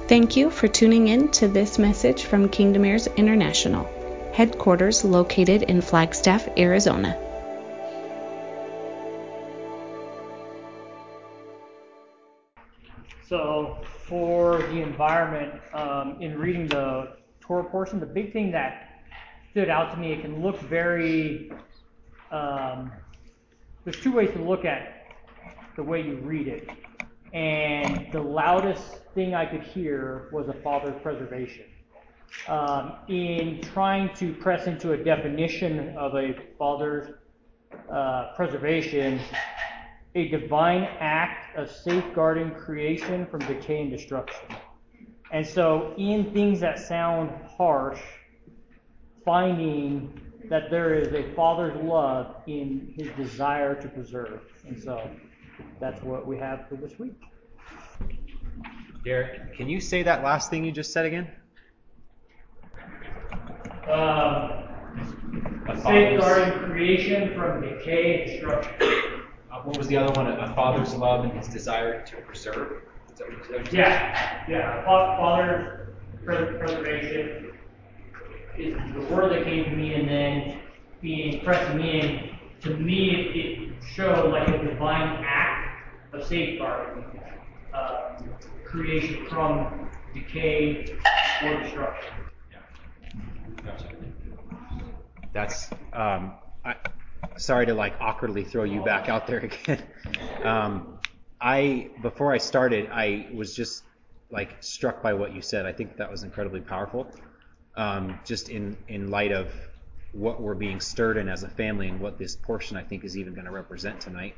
Thank you for tuning in to this message from Kingdom Heirs International, headquarters located in Flagstaff, Arizona. So for the environment, in reading the Torah portion, the big thing that stood out to me, it can look very, there's two ways to look at the way you read it. And the loudest thing I could hear was a father's preservation. In trying to press into a definition of a father's preservation, a divine act of safeguarding creation from decay and destruction. And so in things that sound harsh, finding that there is a father's love in his desire to preserve. And so that's what we have for this week. Derek, can you say that last thing you just said again? Safeguarding creation from decay and destruction. What was the other one? A father's love and his desire to preserve? Is that what you said? Yeah. Father's preservation is the word that came to me, and then being pressing in. To me, it showed like a divine act of safeguarding creation from decay or destruction. Gotcha. That's sorry to awkwardly throw you back out there again. Before I started, I was just struck by what you said. I think that was incredibly powerful. Just in light of what we're being stirred in as a family and what this portion I think is even going to represent tonight.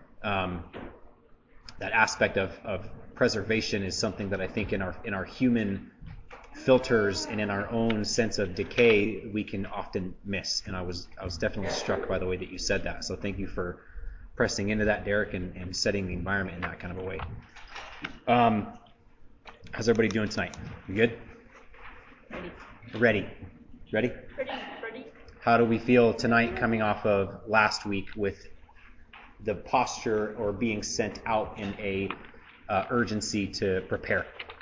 That aspect of preservation is something that I think in our human filters and in our own sense of decay we can often miss. And I was definitely struck by the way that you said that. So thank you for pressing into that, Derek, and setting the environment in that kind of a way. How's everybody doing tonight? You good? Ready? Ready? How do we feel tonight coming off of last week with the posture or being sent out in a urgency to prepare?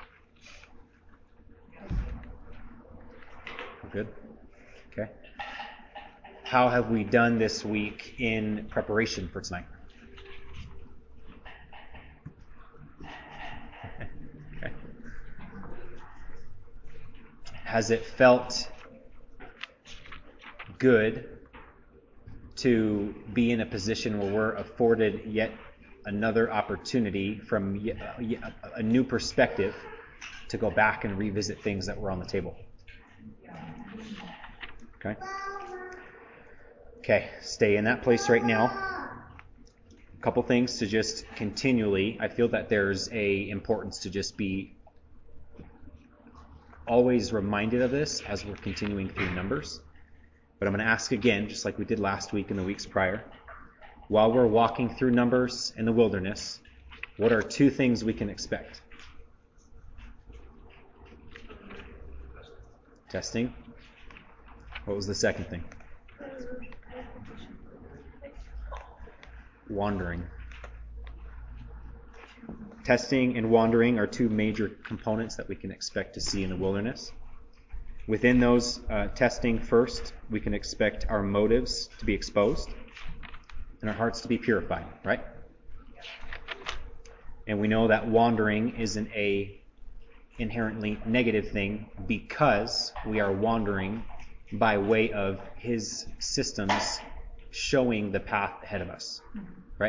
Good? Okay. How have we done this week in preparation for tonight? Okay. Has it felt good to be in a position where we're afforded yet another opportunity from a new perspective to go back and revisit things that were on the table? Okay, stay in that place right now. A couple things to just continually, I feel that there's a importance to just be always reminded of this as we're continuing through Numbers. But I'm going to ask again, just like we did last week and the weeks prior, while we're walking through Numbers in the wilderness, what are two things we can expect? Testing. What was the second thing? Wandering. Testing and wandering are two major components that we can expect to see in the wilderness. Within those, testing first, we can expect our motives to be exposed and our hearts to be purified, right? And we know that wandering isn't a inherently negative thing because we are wandering by way of his systems showing the path ahead of us, right?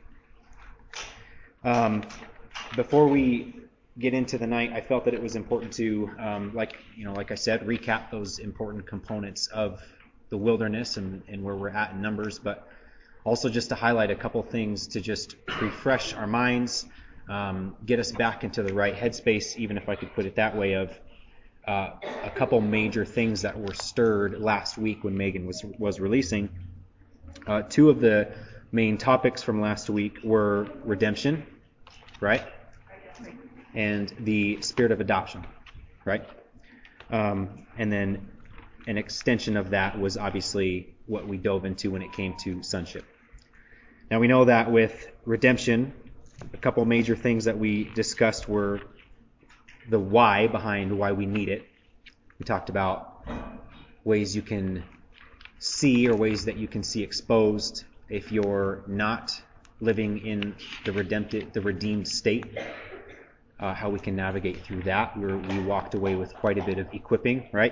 Before we get into the night, I felt that it was important to, like I said, recap those important components of the wilderness and where we're at in Numbers, but also just to highlight a couple things to just refresh our minds, get us back into the right headspace, even if I could put it that way, of a couple major things that were stirred last week when Megan was releasing. Two of the main topics from last week were redemption, right? And the spirit of adoption, right? And then an extension of that was obviously what we dove into when it came to sonship. Now we know that with redemption, a couple major things that we discussed were the why behind why we need it. We talked about ways you can see, or ways that you can see exposed if you're not living in the redeemed state, how we can navigate through that. We walked away with quite a bit of equipping, right?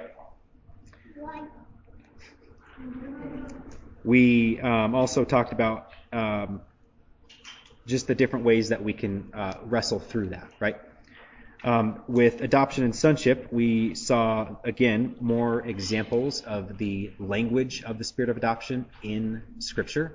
We also talked about just the different ways that we can wrestle through that, right? With adoption and sonship, we saw, again, more examples of the language of the spirit of adoption in Scripture.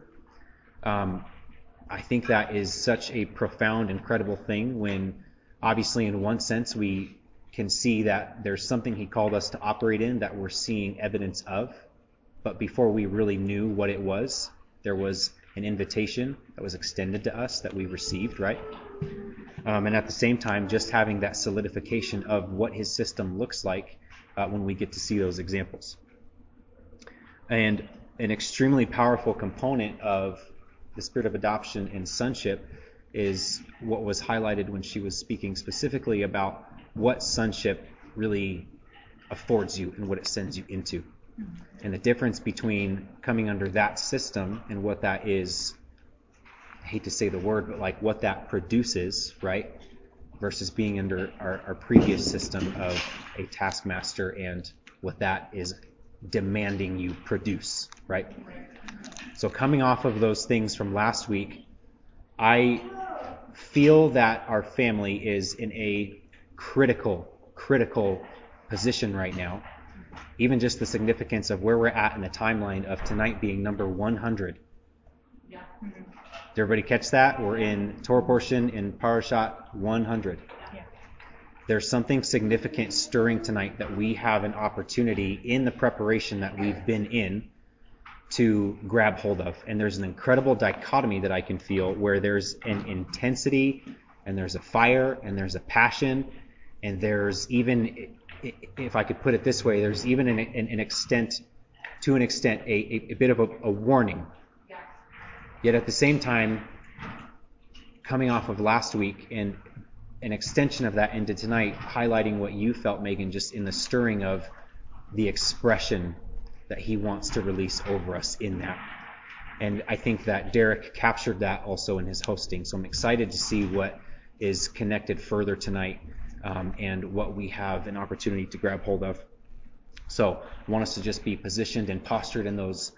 I think that is such a profound, incredible thing when, obviously, in one sense, we can see that there's something he called us to operate in that we're seeing evidence of. But before we really knew what it was, there was an invitation that was extended to us that we received, right? And at the same time, just having that solidification of what his system looks like when we get to see those examples. And an extremely powerful component of the spirit of adoption and sonship is what was highlighted when she was speaking specifically about what sonship really affords you and what it sends you into. And the difference between coming under that system and what that is, I hate to say the word, but like what that produces, right? Versus being under our previous system of a taskmaster and what that is demanding you produce, right? So coming off of those things from last week, I feel that our family is in a critical position right now. Even just the significance of where we're at in the timeline of tonight being number 100. Yeah. Did everybody catch that? We're in Torah portion in Parashat 100. Yeah. There's something significant stirring tonight that we have an opportunity in the preparation that we've been in to grab hold of. And there's an incredible dichotomy that I can feel where there's an intensity and there's a fire and there's a passion and there's even, if I could put it this way, there's even an extent, a bit of a warning. Yet at the same time, coming off of last week and an extension of that into tonight, highlighting what you felt, Megan, just in the stirring of the expression that he wants to release over us in that. And I think that Derek captured that also in his hosting. So I'm excited to see what is connected further tonight. And what we have an opportunity to grab hold of. So I want us to just be positioned and postured in those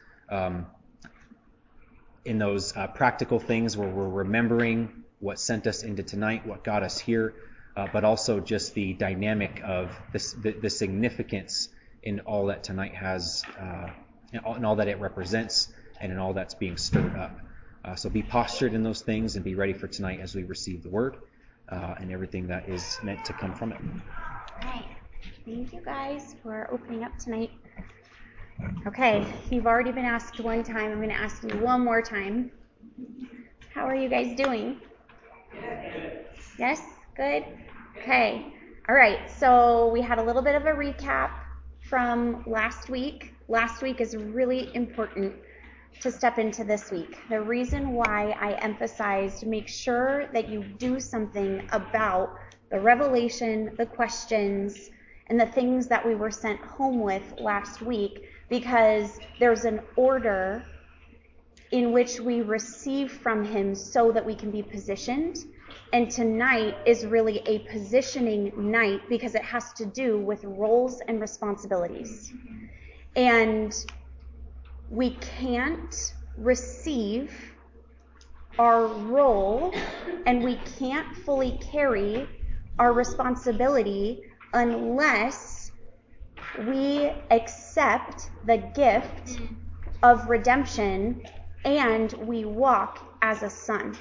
practical things where we're remembering what sent us into tonight, what got us here, but also just the dynamic of the significance in all that tonight has, in all that it represents, and in all that's being stirred up. So be postured in those things and be ready for tonight as we receive the word. And everything that is meant to come from it. All right. Thank you guys for opening up tonight. Okay, you've already been asked one time. I'm going to ask you one more time. How are you guys doing? Yes? Good? Okay. All right, so we had a little bit of a recap from last week. Last week is really important to step into this week. The reason why I emphasized make sure that you do something about the revelation, the questions, and the things that we were sent home with last week, because there's an order in which we receive from him so that we can be positioned. And tonight is really a positioning night because it has to do with roles and responsibilities. And we can't receive our role and we can't fully carry our responsibility unless we accept the gift of redemption and we walk as a son.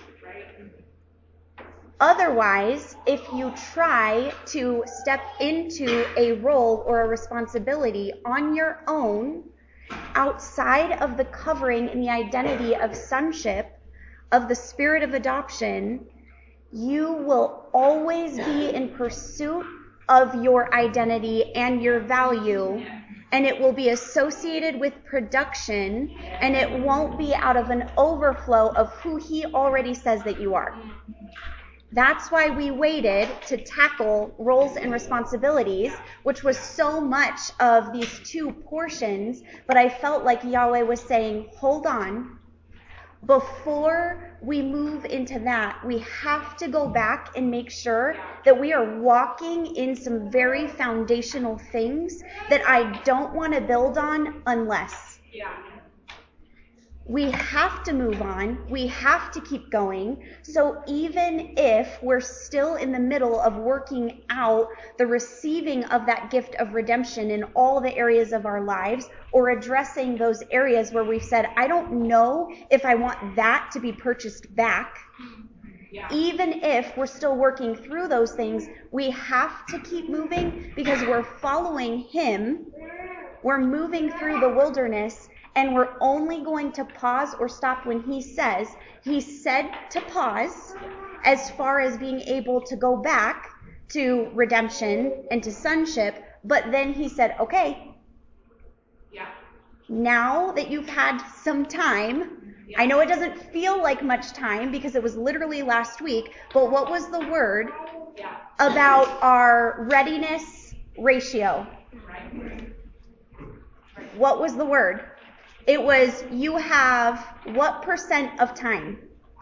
Otherwise, if you try to step into a role or a responsibility on your own, outside of the covering and the identity of sonship, of the spirit of adoption, you will always be in pursuit of your identity and your value, and it will be associated with production, and it won't be out of an overflow of who he already says that you are. That's why we waited to tackle roles and responsibilities, which was so much of these two portions, but I felt like Yahweh was saying, hold on. Before we move into that, we have to go back and make sure that we are walking in some very foundational things that I don't want to build on unless. We have to move on. We have to keep going. So even if we're still in the middle of working out the receiving of that gift of redemption in all the areas of our lives, or addressing those areas where we've said, I don't know if I want that to be purchased back. Even if we're still working through those things, we have to keep moving because we're following him. We're moving through the wilderness. And we're only going to pause or stop when he said to pause as far as being able to go back to redemption and to sonship. But then he said, okay, now that you've had some time, I know it doesn't feel like much time because it was literally last week, but what was the word about our readiness ratio? What was the word? It was, you have what % of time?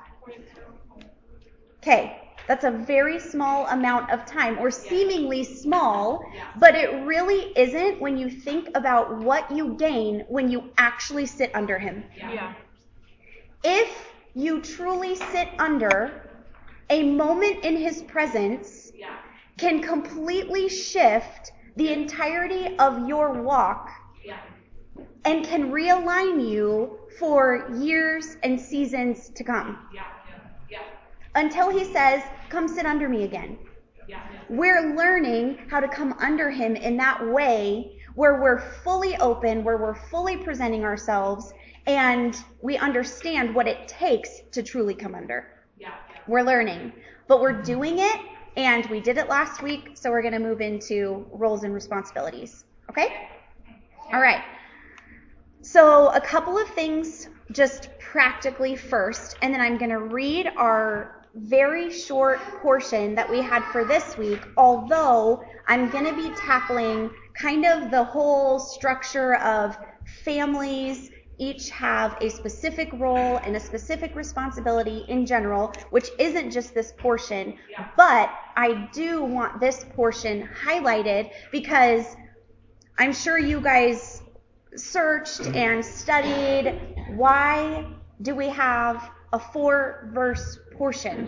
Okay, that's a very small amount of time, or seemingly small, but it really isn't when you think about what you gain when you actually sit under him. If you truly sit under, a moment in his presence can completely shift the entirety of your walk and can realign you for years and seasons to come. Until he says, come sit under me again. We're learning how to come under him in that way where we're fully open, where we're fully presenting ourselves, and we understand what it takes to truly come under. We're learning, but we're doing it, and we did it last week, so we're going to move into roles and responsibilities. Okay? All right. So a couple of things just practically first, and then I'm going to read our very short portion that we had for this week, although I'm going to be tackling kind of the whole structure of families each have a specific role and a specific responsibility in general, which isn't just this portion, but I do want this portion highlighted because I'm sure you guys searched and studied, why do we have a 4-verse portion?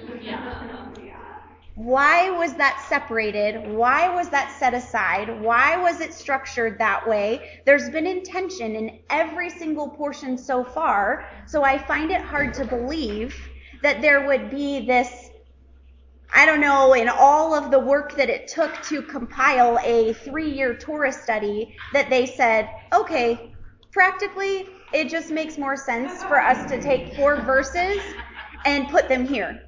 Why was that separated? Why was that set aside? Why was it structured that way? There's been intention in every single portion so far, so I find it hard to believe that there would be this, I don't know, in all of the work that it took to compile a 3-year Torah study, that they said, okay, practically it just makes more sense for us to take 4 verses and put them here.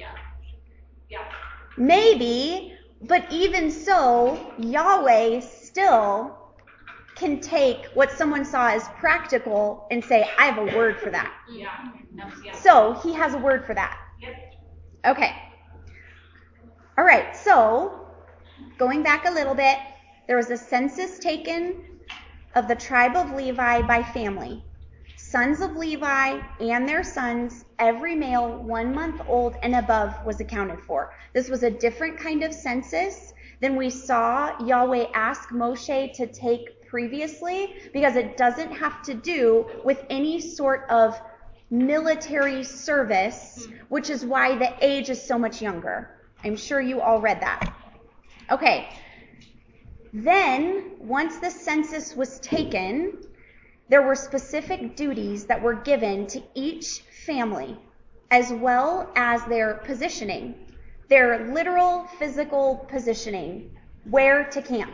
Maybe, but even so, Yahweh still can take what someone saw as practical and say, I have a word for that. So he has a word for that. Okay. All right, so going back a little bit, there was a census taken of the tribe of Levi by family. Sons of Levi and their sons, every male 1 month old and above was accounted for. This was a different kind of census than we saw Yahweh ask Moshe to take previously, because it doesn't have to do with any sort of military service, which is why the age is so much younger. I'm sure you all read that. Okay. Then, once the census was taken, there were specific duties that were given to each family, as well as their positioning, their literal physical positioning, where to camp.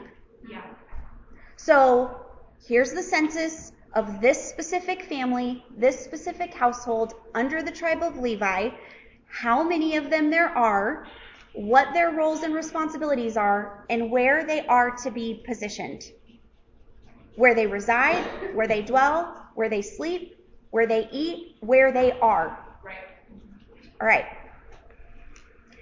So here's the census of this specific family, this specific household under the tribe of Levi, how many of them there are, what their roles and responsibilities are, and where they are to be positioned. Where they reside, where they dwell, where they sleep, where they eat, where they are. All right.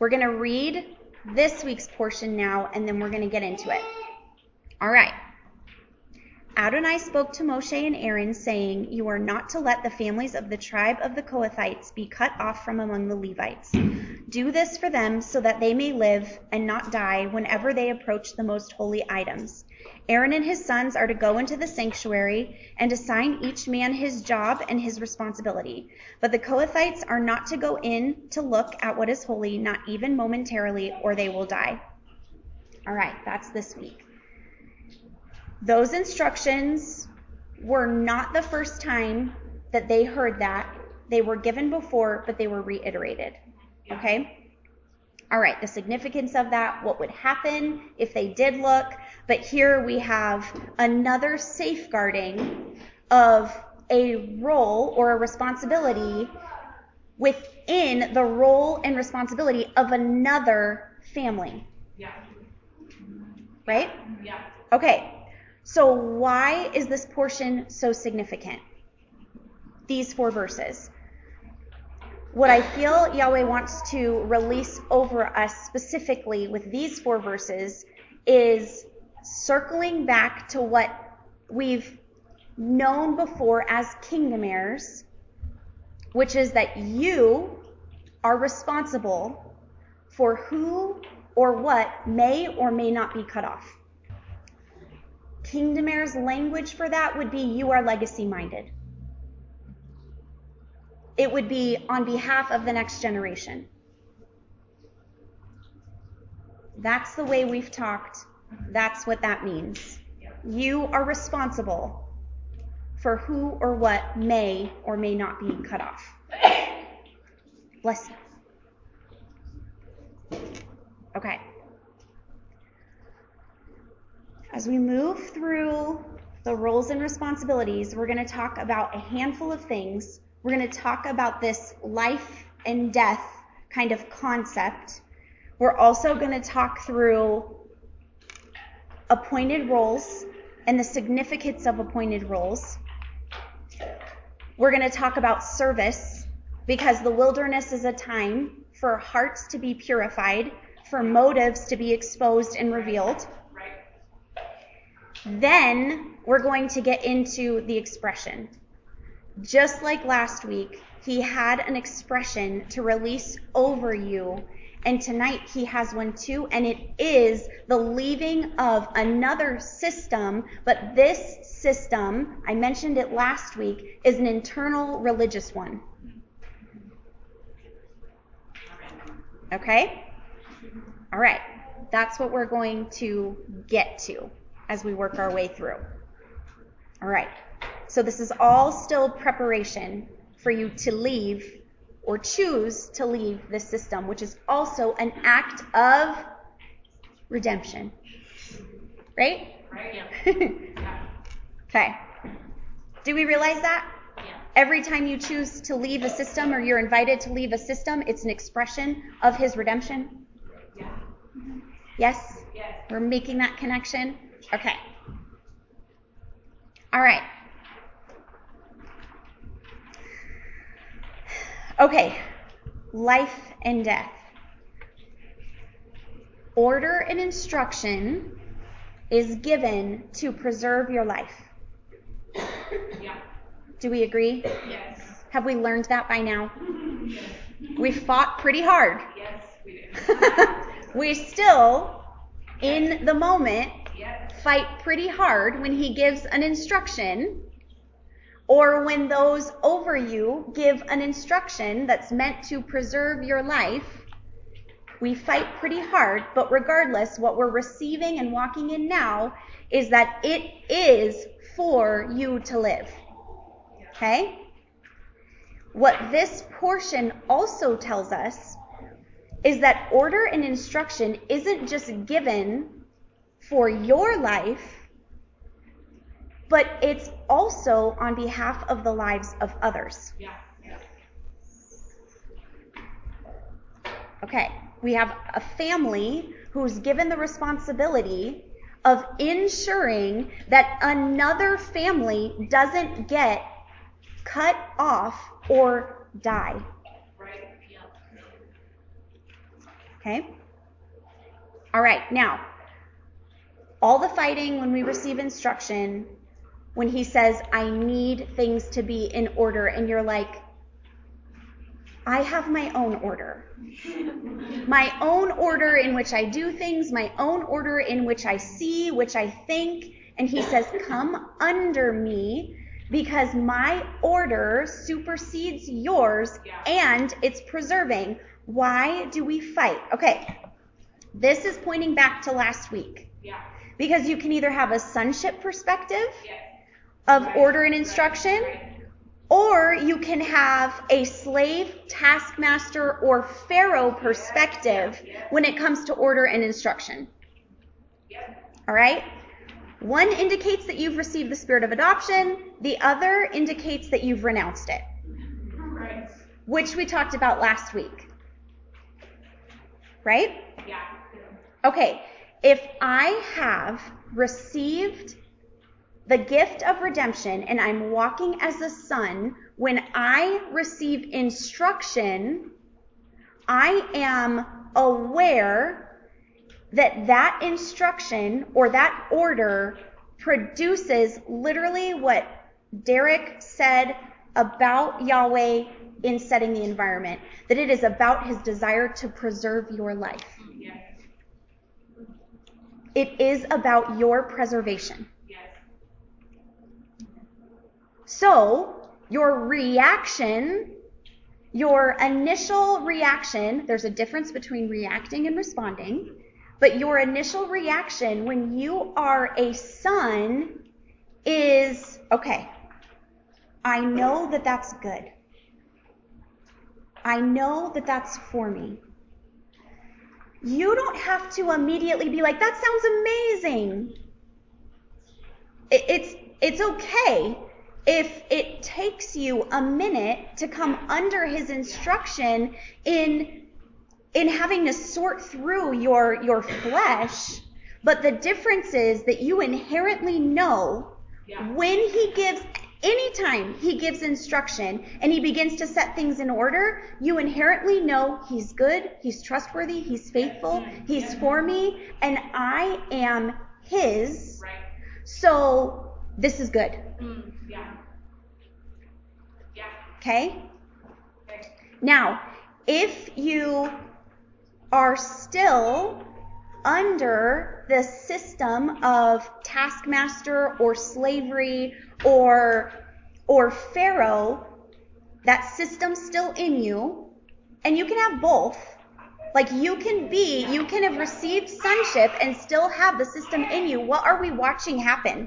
We're going to read this week's portion now, and then we're going to get into it. All right. Adonai spoke to Moshe and Aaron, saying, "You are not to let the families of the tribe of the Kohathites be cut off from among the Levites. Do this for them so that they may live and not die whenever they approach the most holy items. Aaron and his sons are to go into the sanctuary and assign each man his job and his responsibility. But the Kohathites are not to go in to look at what is holy, not even momentarily, or they will die." All right, that's this week. Those instructions were not the first time that they heard that. They were given before, but they were reiterated. Okay? All right, the significance of that, what would happen if they did look. But here we have another safeguarding of a role or a responsibility within the role and responsibility of another family. Yeah. Right? Yeah. Okay. So why is this portion so significant? These 4 verses. What I feel Yahweh wants to release over us specifically with these 4 verses is circling back to what we've known before as kingdom heirs, which is that you are responsible for who or what may or may not be cut off. Kingdom heirs language for that would be you are legacy minded. It would be on behalf of the next generation. That's the way we've talked. That's what that means. You are responsible for who or what may or may not be cut off. Bless you. Okay. As we move through the roles and responsibilities, we're going to talk about a handful of things. We're going to talk about this life and death kind of concept. We're also going to talk through appointed roles and the significance of appointed roles. We're going to talk about service, because the wilderness is a time for hearts to be purified, for motives to be exposed and revealed. Then we're going to get into the expression. Just like last week, he had an expression to release over you, and tonight he has one too, and it is the leaving of another system, but this system, I mentioned it last week, is an internal religious one. Okay? All right. That's what we're going to get to as we work our way through. All right. So this is all still preparation for you to leave or choose to leave this system, which is also an act of redemption. Right? Right. Yeah. Okay. Do we realize that? Yeah. Every time you choose to leave a system or you're invited to leave a system, it's an expression of his redemption? Yeah. Yes? Yes. We're making that connection? Okay. All right. Okay. Life and death. Order and instruction is given to preserve your life. Yeah. Do we agree? Yes. Have we learned that by now? We fought pretty hard. Yes, we do. We still, in the moment, Yes. fight pretty hard when he gives an instruction, or when those over you give an instruction that's meant to preserve your life. We fight pretty hard, but regardless, what we're receiving and walking in now is that it is for you to live. Okay? What this portion also tells us is that order and instruction isn't just given for your life, but it's also on behalf of the lives of others. Yeah. Yeah. Okay, we have a family who's given the responsibility of ensuring that another family doesn't get cut off or die. Right. Yeah. Okay? All right, now, all the fighting when we receive instruction, when he says, I need things to be in order, and you're like, I have my own order. My own order in which I do things, my own order in which I see, which I think. And he says, come under me because my order supersedes yours and it's preserving. Why do we fight? Okay, this is pointing back to last week. Because you can either have a sonship perspective of order and instruction, or you can have a slave, taskmaster, or Pharaoh perspective when it comes to order and instruction. All right? One indicates that you've received the spirit of adoption. The other indicates that you've renounced it, which we talked about last week. Right? Okay. If I have received the gift of redemption and I'm walking as a son, when I receive instruction, I am aware that that instruction or that order produces literally what Derek said about Yahweh in setting the environment, that it is about his desire to preserve your life. It is about your preservation. So, your reaction, your initial reaction, there's a difference between reacting and responding, but your initial reaction when you are a son is, okay, I know that that's good. I know that that's for me. You don't have to immediately be like, that sounds amazing. It's okay if it takes you a minute to come under his instruction in having to sort through your flesh. But the difference is that you inherently know when he gives, anytime he gives instruction and he begins to set things in order, you inherently know he's good, he's trustworthy, he's faithful, he's for me, and I am his. So this is good. Okay? Now, if you are still under the system of taskmaster or slavery or Pharaoh, that system's still in you, and you can have both. Like you can have received sonship and still have the system in you. What are we watching happen?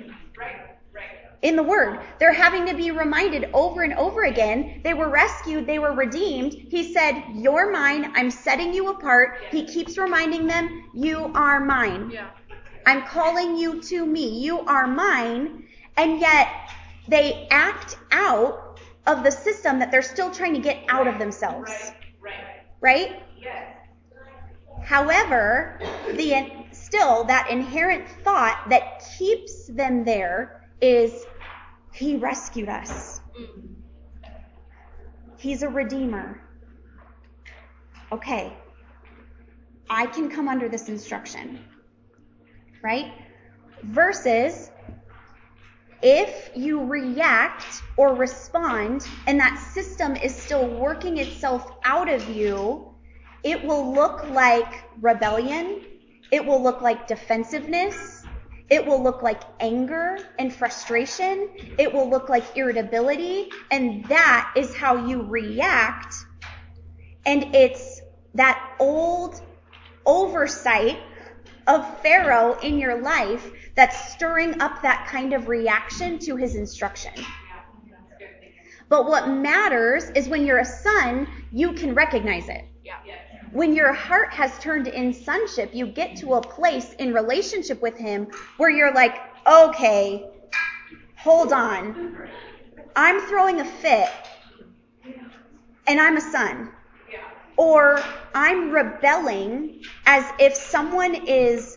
In the Word, they're having to be reminded over and over again. They were rescued. They were redeemed. He said, you're mine. I'm setting you apart. He keeps reminding them, you are mine. I'm calling you to me. You are mine. And yet they act out of the system that they're still trying to get out of themselves. Right? However, still that inherent thought that keeps them there is, he rescued us. He's a redeemer. Okay, I can come under this instruction, right? Versus if you react or respond and that system is still working itself out of you, it will look like rebellion. It will look like defensiveness. It will look like anger and frustration. It will look like irritability. And that is how you react. And it's that old oversight of Pharaoh in your life that's stirring up that kind of reaction to his instruction. But what matters is when you're a son, you can recognize it. When your heart has turned in sonship, you get to a place in relationship with him where you're like, okay, hold on. I'm throwing a fit and I'm a son. Or I'm rebelling as if someone is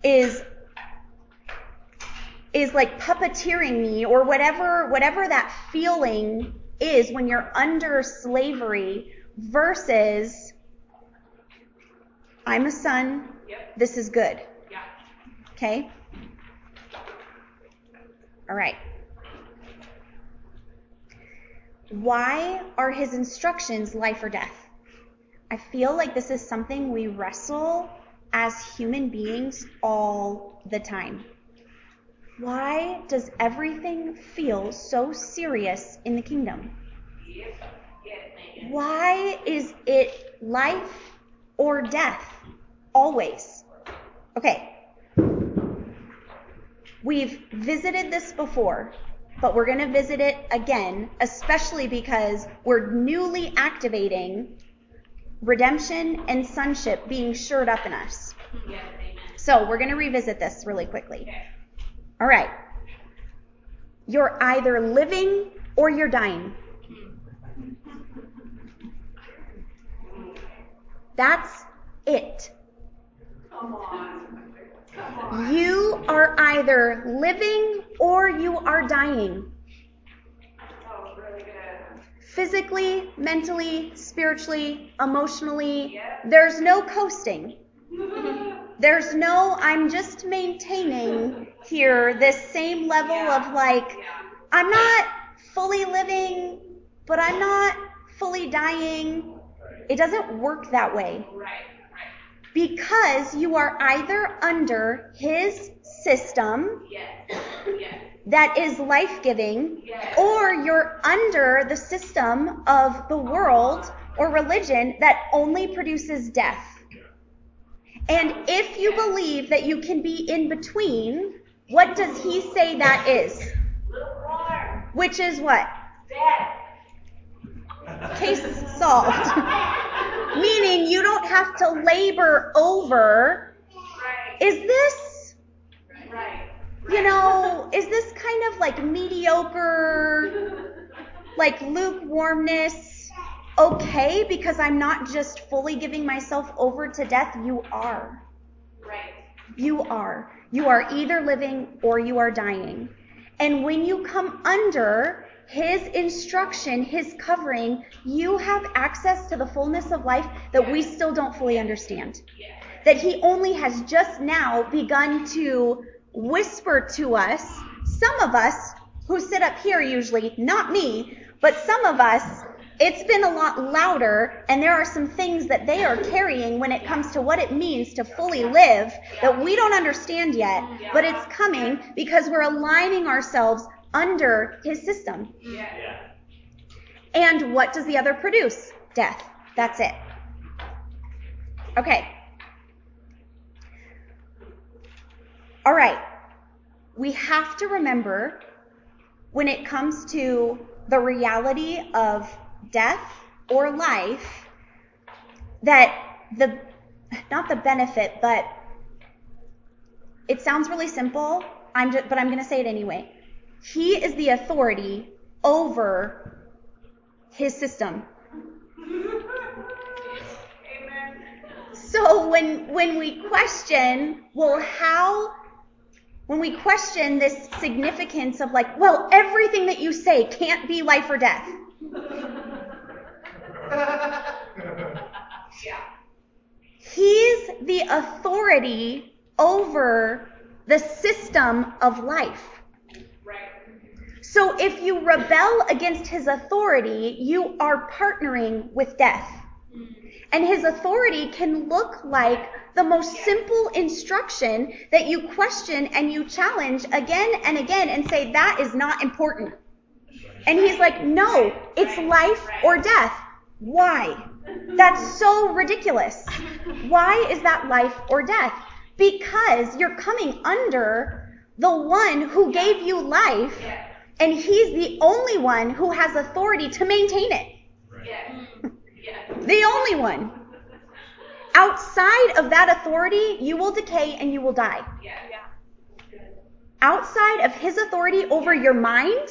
like puppeteering me, or whatever that feeling is when you're under slavery, versus I'm a son. Yep. This is good. Yeah. Okay? All right. Why are his instructions life or death? I feel like this is something we wrestle as human beings all the time. Why does everything feel so serious in the kingdom? Yes. Yes. Why is it life or death? Always. Okay. We've visited this before, but we're going to visit it again, especially because we're newly activating redemption and sonship being shored up in us. Yes. Amen. So we're going to revisit this really quickly. Okay. All right. You're either living or you're dying. That's it. Come on. Come on. You are either living or you are dying. Oh, really good. Physically, mentally, spiritually, emotionally. Yeah. There's no coasting. There's no, I'm just maintaining here this same level of like, I'm not fully living, but I'm not fully dying. It doesn't work that way. Right. Right. Because you are either under his system Yes. Yes. that is life-giving, Yes. or you're under the system of the world or religion that only produces death. And if you believe that you can be in between, what does he say that is? Little more. Which is what? Death. Case solved. Meaning you don't have to labor over, Right. is this, Right. you know, is this kind of like mediocre, like lukewarmness okay because I'm not just fully giving myself over to death? You are. Right. You are. You are either living or you are dying. And when you come under his instruction, his covering, you have access to the fullness of life that we still don't fully understand. Yes. That he only has just now begun to whisper to us. Some of us who sit up here usually, not me, but some of us, it's been a lot louder, and there are some things that they are carrying when it comes to what it means to fully live that we don't understand yet, but it's coming because we're aligning ourselves under his system. Yes. And what does the other produce? Death. That's it. Okay. All right. We have to remember when it comes to the reality of death or life that not the benefit, but it sounds really simple, but I'm going to say it anyway. He is the authority over his system. Amen. So when we question, when we question this significance of like, well, everything that you say can't be life or death. Yeah. He's the authority over the system of life. Right. So if you rebel against his authority, you are partnering with death. And his authority can look like the most simple instruction that you question and you challenge again and again and say, that is not important. And he's like, no, it's life or death. Why? That's so ridiculous. Why is that life or death? Because you're coming under the one who gave you life, and he's the only one who has authority to maintain it. Yes. Yes. The only one. Outside of that authority, you will decay and you will die. Yes. Outside of his authority over your mind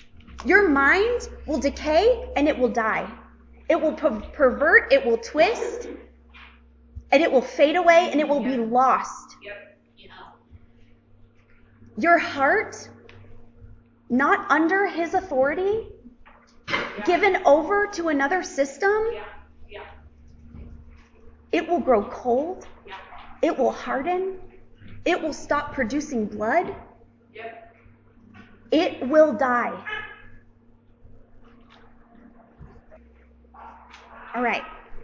will decay and it will die. It will pervert, it will twist, and it will fade away and it will be lost. Yep. Yeah. Your heart, not under his authority, given over to another system, Yeah. Yeah. it will grow cold. Yeah. It will harden. It will stop producing blood. Yep. It will die. All right.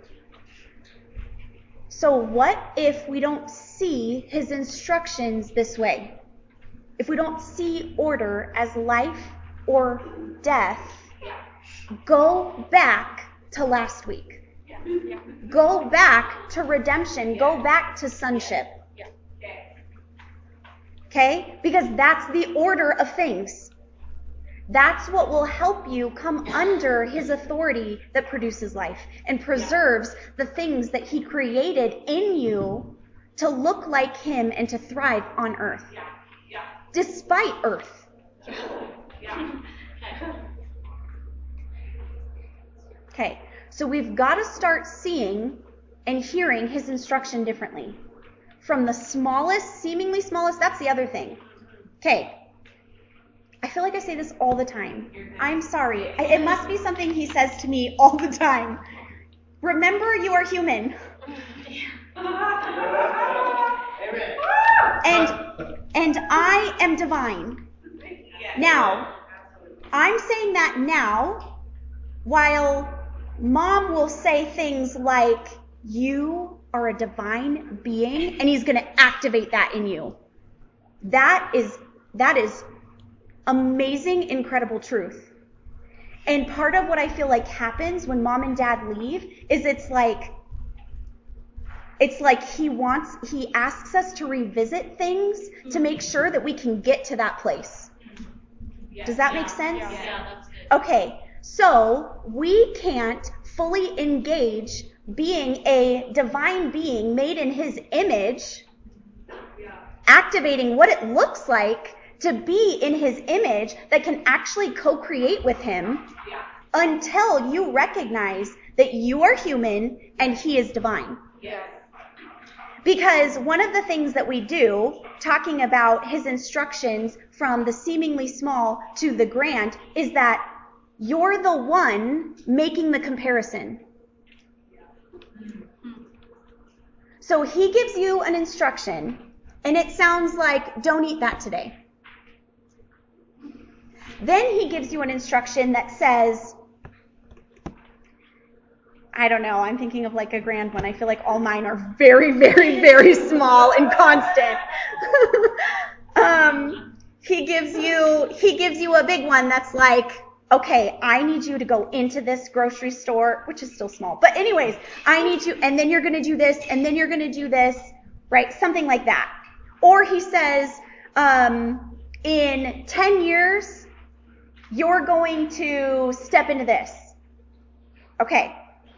So what if we don't see his instructions this way? If we don't see order as life or death, go back to last week. Yeah. Yeah. Go back to redemption. Go back to sonship. Yeah. Okay. Okay? Because that's the order of things. That's what will help you come under his authority that produces life and preserves the things that he created in you to look like him and to thrive on earth. Yeah. Yeah. Despite earth. Yeah. Okay, so we've got to start seeing and hearing his instruction differently. From the smallest, seemingly smallest, that's the other thing. Okay, I feel like I say this all the time. I'm sorry. It must be something he says to me all the time. Remember, you are human. And I am divine. Now, I'm saying that now, while Mom will say things like, you are a divine being, and he's going to activate that in you. That is amazing, incredible truth. And part of what I feel like happens when Mom and Dad leave is it's like he asks us to revisit things to make sure that we can get to that place. Does that make sense? Yeah, that's good. Okay, so we can't fully engage being a divine being made in his image, activating what it looks like to be in his image that can actually co-create with him until you recognize that you are human and he is divine. Yeah. Because one of the things that we do, talking about his instructions from the seemingly small to the grand, is that you're the one making the comparison. So he gives you an instruction, and it sounds like, don't eat that today. Then he gives you an instruction that says, I don't know, I'm thinking of like a grand one. I feel like all mine are very, very, very small and constant. He gives you a big one that's like, okay, I need you to go into this grocery store, which is still small. But anyways, I need you, and then you're going to do this, and then you're going to do this, right? Something like that. Or he says, in 10 years, you're going to step into this. Okay.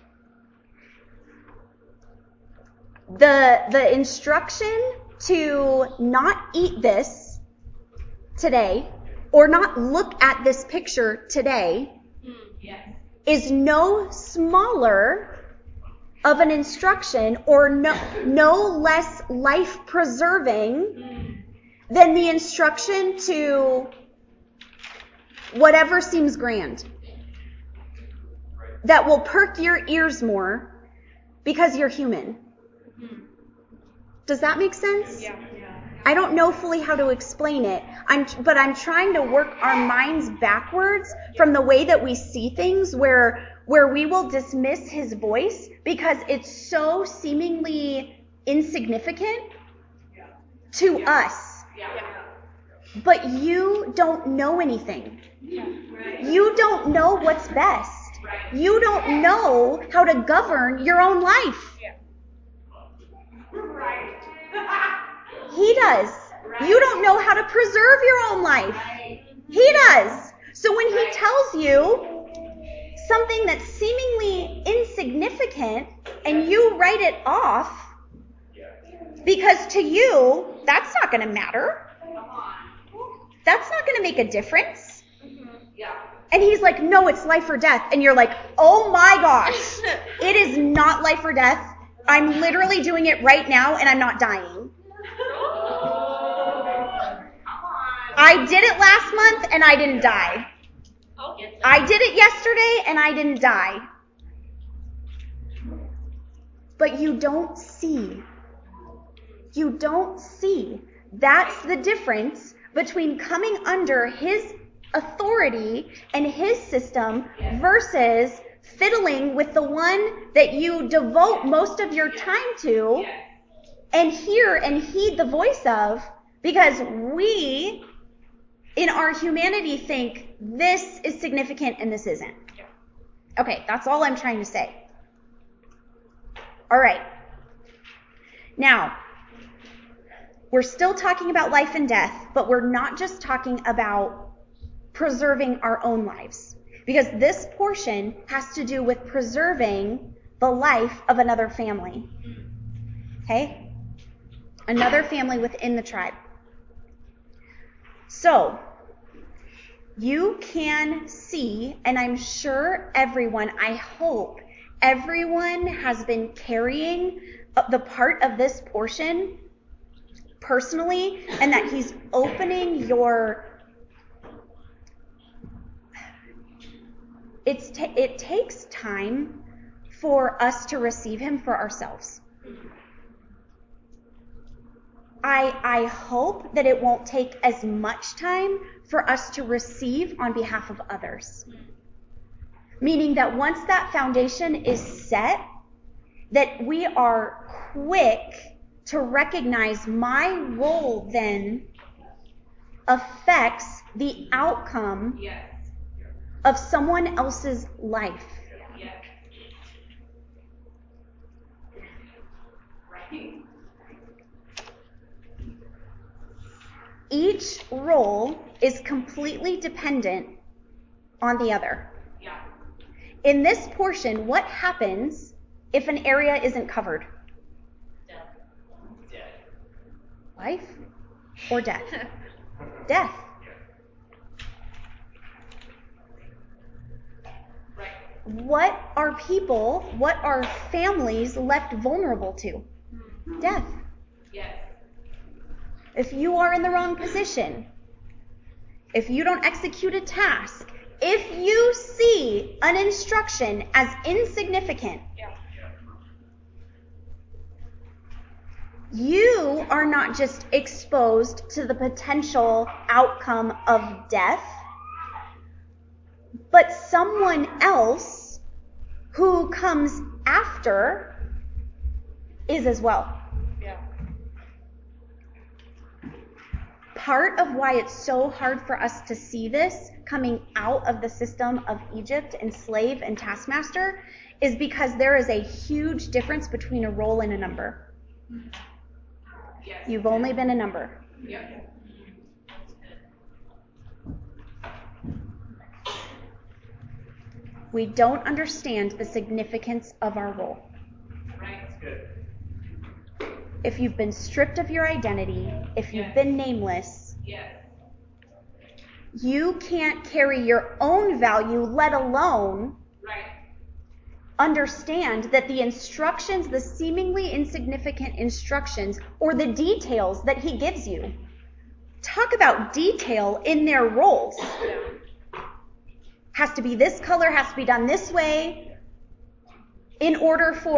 The instruction to not eat this today or not look at this picture today is no smaller of an instruction or no less life-preserving than the instruction to whatever seems grand. That will perk your ears more because you're human. Does that make sense? Yeah. I don't know fully how to explain it. But I'm trying to work our minds backwards from the way that we see things where we will dismiss his voice because it's so seemingly insignificant to us. But you don't know anything. You don't know what's best. You don't know how to govern your own life. He does. You don't know how to preserve your own life. He does. So when he tells you something that's seemingly insignificant and you write it off because to you, that's not going to matter. That's not going to make a difference. And he's like, no, it's life or death. And you're like, oh my gosh, it is not life or death. I'm literally doing it right now and I'm not dying. I did it last month and I didn't die. I did it yesterday and I didn't die. but you don't see. You don't see. That's the difference between coming under his authority and his system versus fiddling with the one that you devote most of your time to and hear and heed the voice of, because we in our humanity think this is significant and this isn't. Okay, that's all I'm trying to say. All right. Now, we're still talking about life and death, but we're not just talking about preserving our own lives, because this portion has to do with preserving the life of another family. Okay? Another family within the tribe. So, you can see, and I'm sure everyone, I hope everyone has been carrying the part of this portion personally, and that he's opening your... It takes time for us to receive him for ourselves. I hope that it won't take as much time for us to receive on behalf of others. Meaning that once that foundation is set, that we are quick to recognize my role then affects the outcome of someone else's life. Each role is completely dependent on the other. In this portion, what happens if an area isn't covered? Death. Life or death? Death. What are people, what are families left vulnerable to? Death. Yes. If you are in the wrong position, if you don't execute a task, if you see an instruction as insignificant, you are not just exposed to the potential outcome of death, but someone else who comes after is as well. Part of why it's so hard for us to see this coming out of the system of Egypt and slave and taskmaster is because there is a huge difference between a role and a number. Yes. You've only been a number. Yeah. We don't understand the significance of our role. Right. Good. If you've been stripped of your identity, if you've been nameless, Yes. you can't carry your own value, let alone Right. understand that the instructions, the seemingly insignificant instructions, or the details that he gives you, talk about detail in their roles. Has to be this color, has to be done this way, in order for ...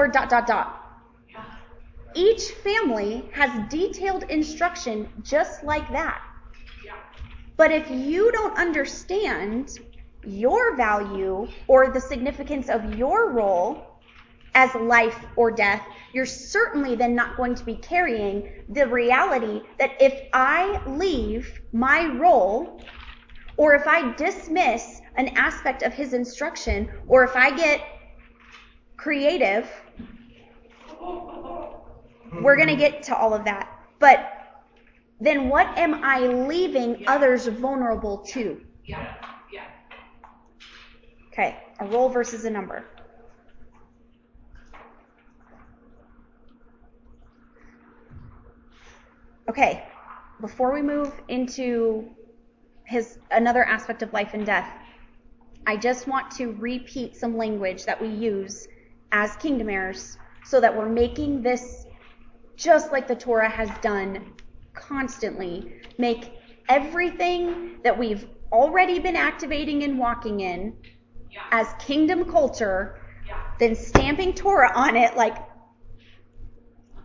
Each family has detailed instruction just like that. But if you don't understand your value or the significance of your role as life or death, you're certainly then not going to be carrying the reality that if I leave my role, or if I dismiss an aspect of his instruction, or if I get creative, we're going to get to all of that. But then what am I leaving others vulnerable to? Yeah. Yeah. Okay, a role versus a number. Okay, before we move into another aspect of life and death, I just want to repeat some language that we use as kingdom heirs so that we're making this just like the Torah has done constantly. Make everything that we've already been activating and walking in as kingdom culture, then stamping Torah on it like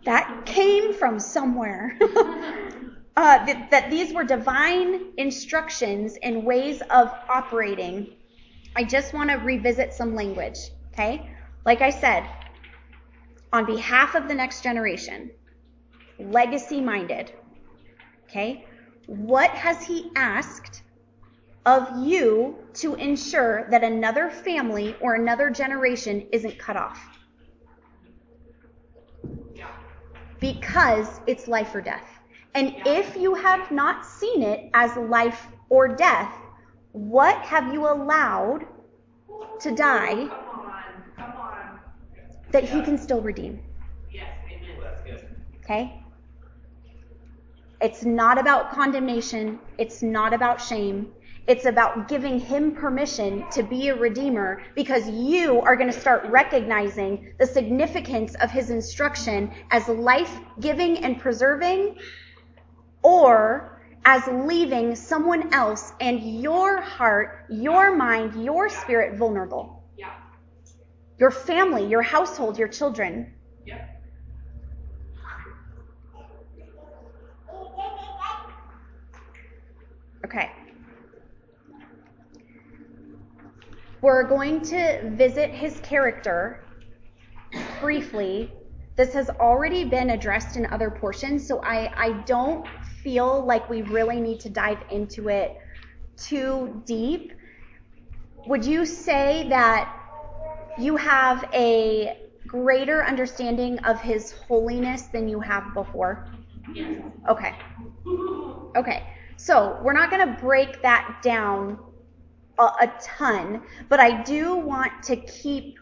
That came from somewhere. That these were divine instructions and ways of operating. I just want to revisit some language, okay? Like I said, on behalf of the next generation, legacy-minded, okay? What has he asked of you to ensure that another family or another generation isn't cut off? Because it's life or death. And if you have not seen it as life or death, what have you allowed to die that he can still redeem? Yes, amen. That's good. Okay? It's not about condemnation. It's not about shame. It's about giving him permission to be a redeemer, because you are going to start recognizing the significance of his instruction as life-giving and preserving, or as leaving someone else and your heart, your mind, your spirit vulnerable. Yeah. Your family, your household, your children. Yep. Okay. We're going to visit his character briefly. This has already been addressed in other portions, so I don't feel like we really need to dive into it too deep. Would you say that you have a greater understanding of his holiness than you have before? Yes. Okay. Okay. So we're not going to break that down a ton, but I do want to keep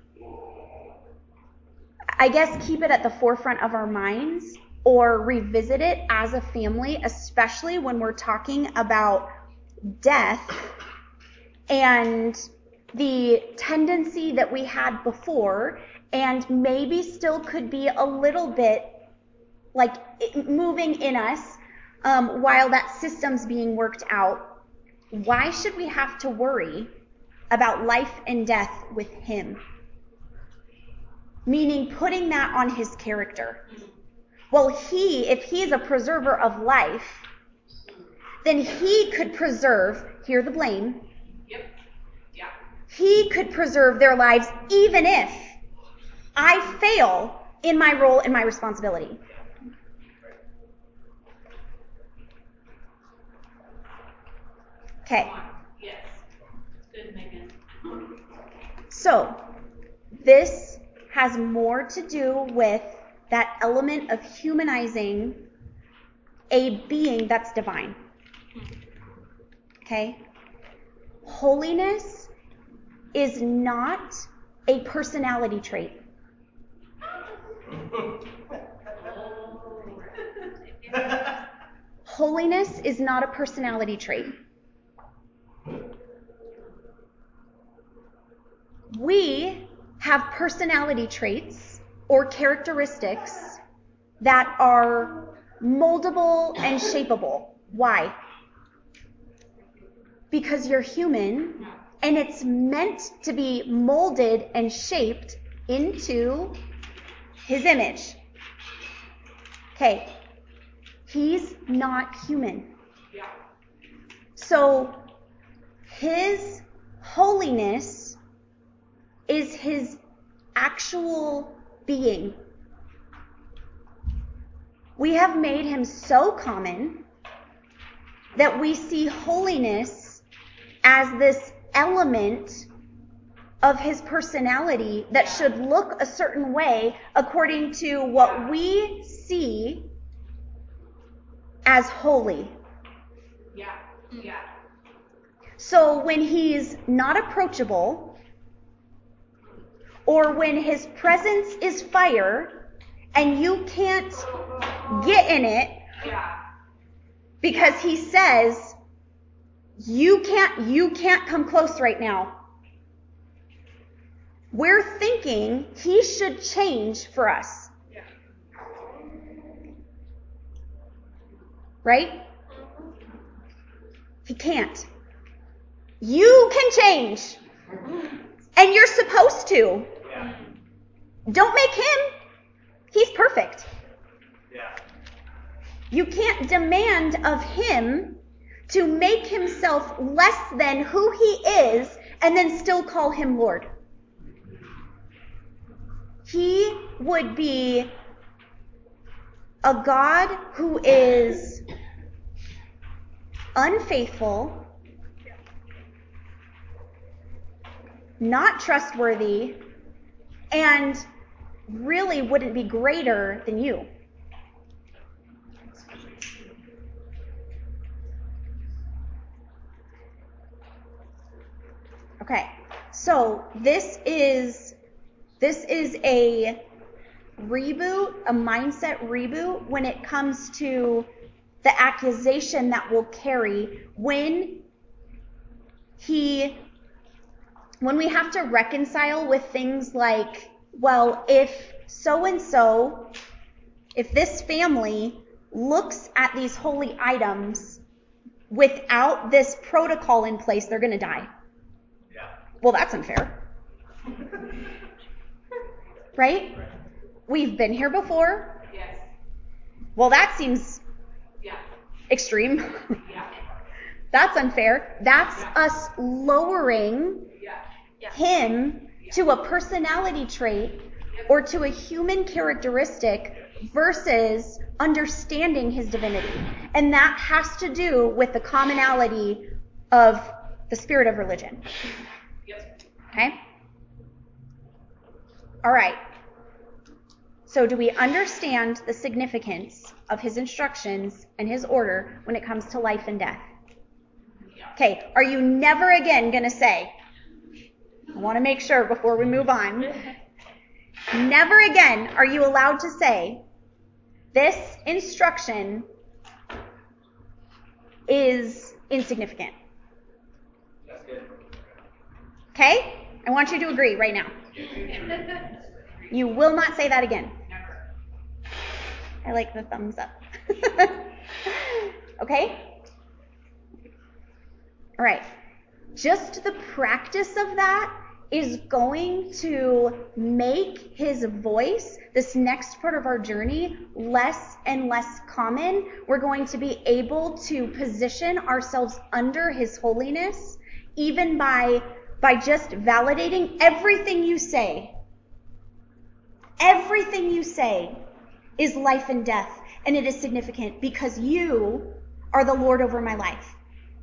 it at the forefront of our minds, or revisit it as a family, especially when we're talking about death and the tendency that we had before, and maybe still could be a little bit like moving in us while that system's being worked out. Why should we have to worry about life and death with him? Meaning putting that on his character. Well, if he's a preserver of life, then he could preserve, hear the blame, Yep. Yeah. he could preserve their lives even if I fail in my role and my responsibility. Okay. Yes. Good, Megan. So, this has more to do with that element of humanizing a being that's divine. Okay? Holiness is not a personality trait. Holiness is not a personality trait. We have personality traits or characteristics that are moldable and shapeable. Why? Because you're human, and it's meant to be molded and shaped into his image. Okay, he's not human. Yeah. So his holiness is his actual being. We have made him so common that we see holiness as this element of his personality that should look a certain way according to what we see as holy. Yeah. Yeah. So when he's not approachable, or when his presence is fire and you can't get in it, Yeah. because he says you can't come close right now, we're thinking he should change for us. Yeah. Right? He can't. You can change. And you're supposed to. Yeah. Don't make him. He's perfect. You can't demand of him to make himself less than who he is and then still call him Lord. He would be a God who is unfaithful, not trustworthy, and really wouldn't be greater than you. Okay, so this is a reboot, a mindset reboot when it comes to the accusation that we'll carry when we have to reconcile with things like, well, if so-and-so, if this family looks at these holy items without this protocol in place, they're going to die. Well, that's unfair. Right? We've been here before. Yes. Well, that seems extreme. That's unfair. That's us lowering him to a personality trait or to a human characteristic versus understanding his divinity. And that has to do with the commonality of the spirit of religion. Okay? All right. So do we understand the significance of his instructions and his order when it comes to life and death? Okay, are you never again going to say, I want to make sure before we move on, never again are you allowed to say, this instruction is insignificant. That's good. Okay? I want you to agree right now. You will not say that again. I like the thumbs up. Okay? All right. Just the practice of that is going to make his voice, this next part of our journey, less and less common. We're going to be able to position ourselves under his holiness, even by just validating everything you say. Everything you say is life and death, and it is significant because you are the Lord over my life.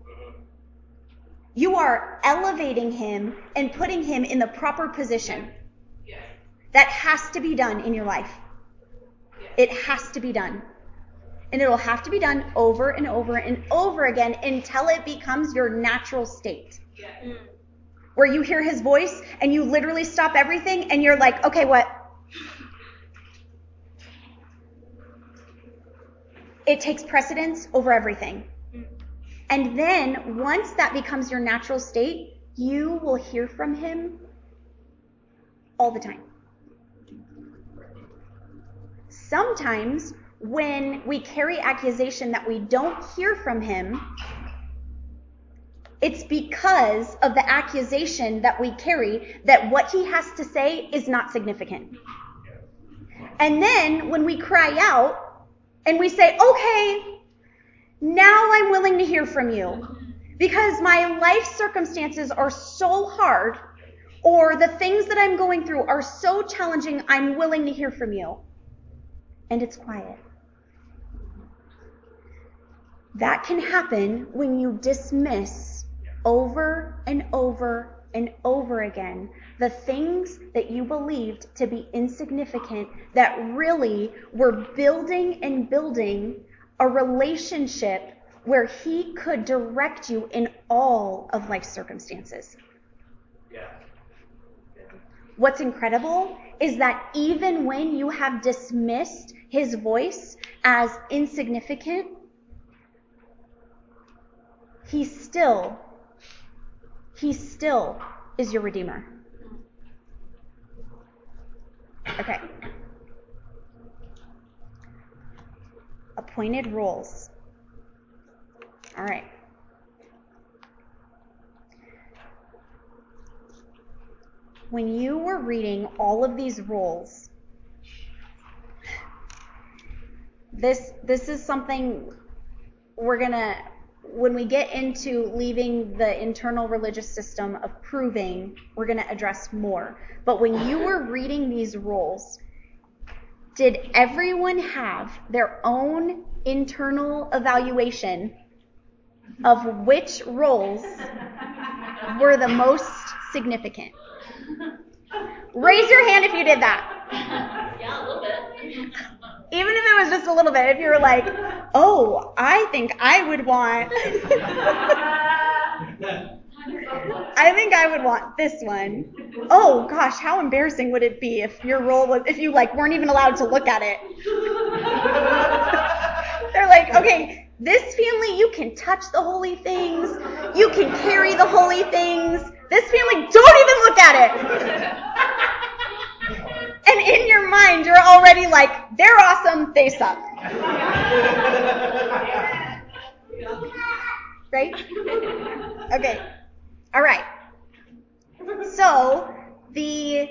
You are elevating him and putting him in the proper position. That has to be done in your life. It has to be done. And it will have to be done over and over and over again until it becomes your natural state. Where you hear his voice and you literally stop everything and you're like, okay, what? It takes precedence over everything. And then once that becomes your natural state, you will hear from him all the time. Sometimes when we carry accusation that we don't hear from him, it's because of the accusation that we carry that what he has to say is not significant. And then when we cry out and we say, okay, now I'm willing to hear from you because my life circumstances are so hard or the things that I'm going through are so challenging, I'm willing to hear from you. And it's quiet. That can happen when you dismiss over and over and over again the things that you believed to be insignificant that really were building and building a relationship where he could direct you in all of life's circumstances. What's incredible is that even when you have dismissed his voice as insignificant, he still is your Redeemer. Okay. Appointed roles. All right. When you were reading all of these roles, This is something when we get into leaving the internal religious system of proving, we're going to address more. But when you were reading these roles, did everyone have their own internal evaluation of which roles were the most significant? Raise your hand if you did that. Yeah, a little bit. Even if it was just a little bit, if you were like, oh, I think I would want this one. Oh gosh, how embarrassing would it be if your role was, if you weren't even allowed to look at it. They're like, okay, this family, you can touch the holy things, you can carry the holy things. This family, don't even look at it. And in your mind, you're already like, they're awesome, they suck. Right? Okay. All right. So the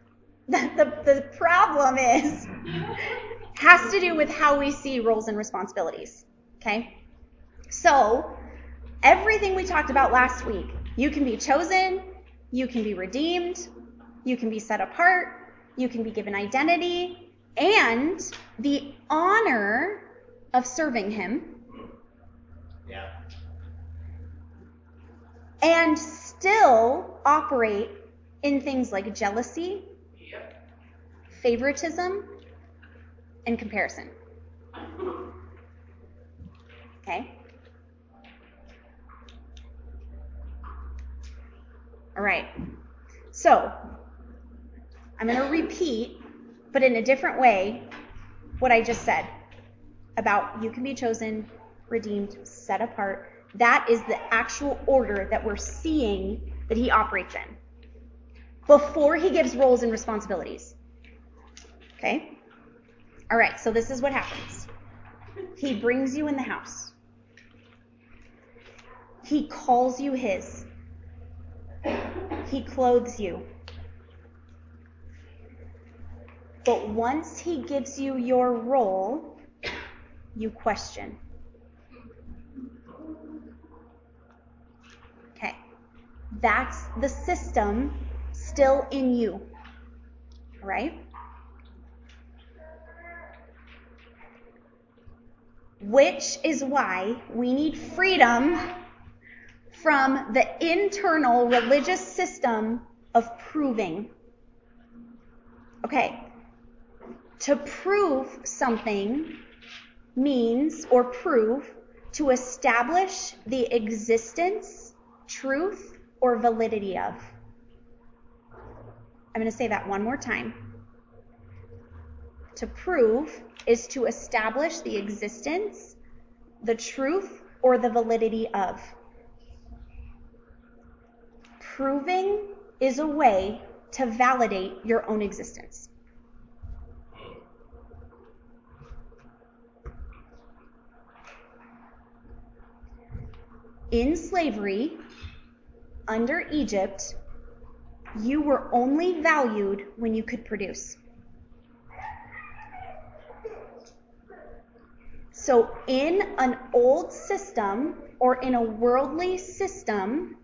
problem has to do with how we see roles and responsibilities. Okay? So everything we talked about last week, you can be chosen, you can be redeemed, you can be set apart, you can be given identity, and the honor of serving him. Yeah. And still operate in things like jealousy, favoritism, and comparison. Okay? All right. So, I'm going to repeat, but in a different way, what I just said about you can be chosen, redeemed, set apart. That is the actual order that we're seeing that he operates in before he gives roles and responsibilities. Okay? All right, so this is what happens. He brings you in the house. He calls you his. He clothes you. But once he gives you your role, you question. Okay. That's the system still in you. Right? Which is why we need freedom from the internal religious system of proving. Okay. To prove something means, or prove, to establish the existence, truth, or validity of. I'm going to say that one more time. To prove is to establish the existence, the truth, or the validity of. Proving is a way to validate your own existence. In slavery, under Egypt, you were only valued when you could produce. So in an old system, or in a worldly system,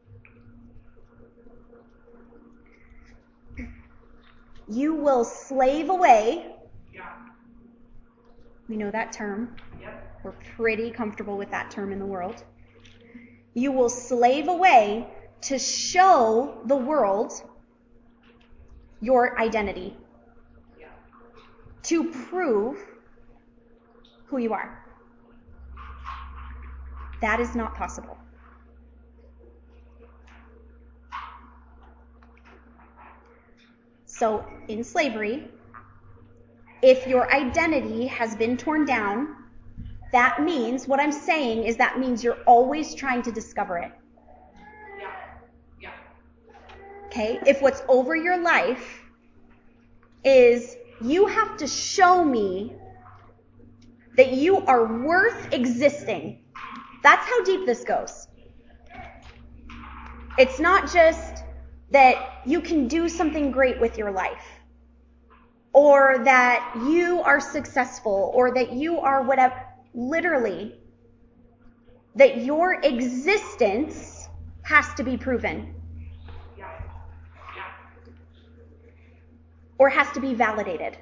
you will slave away. We know that term. We're pretty comfortable with that term in the world. You will slave away to show the world your identity. To prove who you are. That is not possible. So, in slavery, if your identity has been torn down, that means, what I'm saying is that means you're always trying to discover it. Yeah. Okay? If what's over your life is you have to show me that you are worth existing. That's how deep this goes. It's not just that you can do something great with your life. or that you are successful, or that you are whatever. Literally, that your existence has to be proven. Or has to be validated.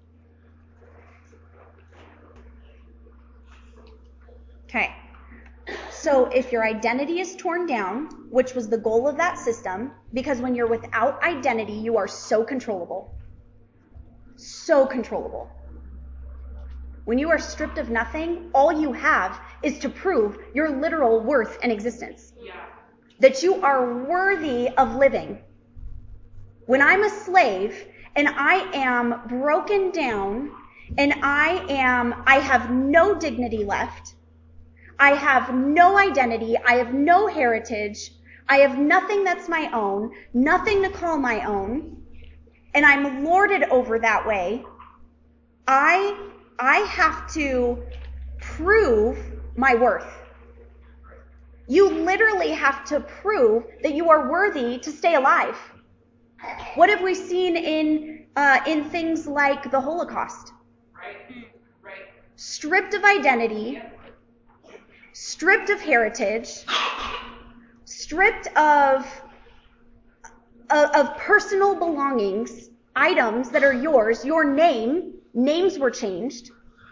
Okay. So if your identity is torn down, which was the goal of that system, because when you're without identity, you are so controllable. So controllable. When you are stripped of nothing, all you have is to prove your literal worth and existence. That you are worthy of living. When I'm a slave and I am broken down and I have no dignity left, I have no identity, I have no heritage, I have nothing that's my own, nothing to call my own, and I'm lorded over that way, I have to prove my worth. You literally have to prove that you are worthy to stay alive. What have we seen in things like the Holocaust? Right. Stripped of identity, stripped of heritage, stripped of personal belongings, items that are yours, your names were changed.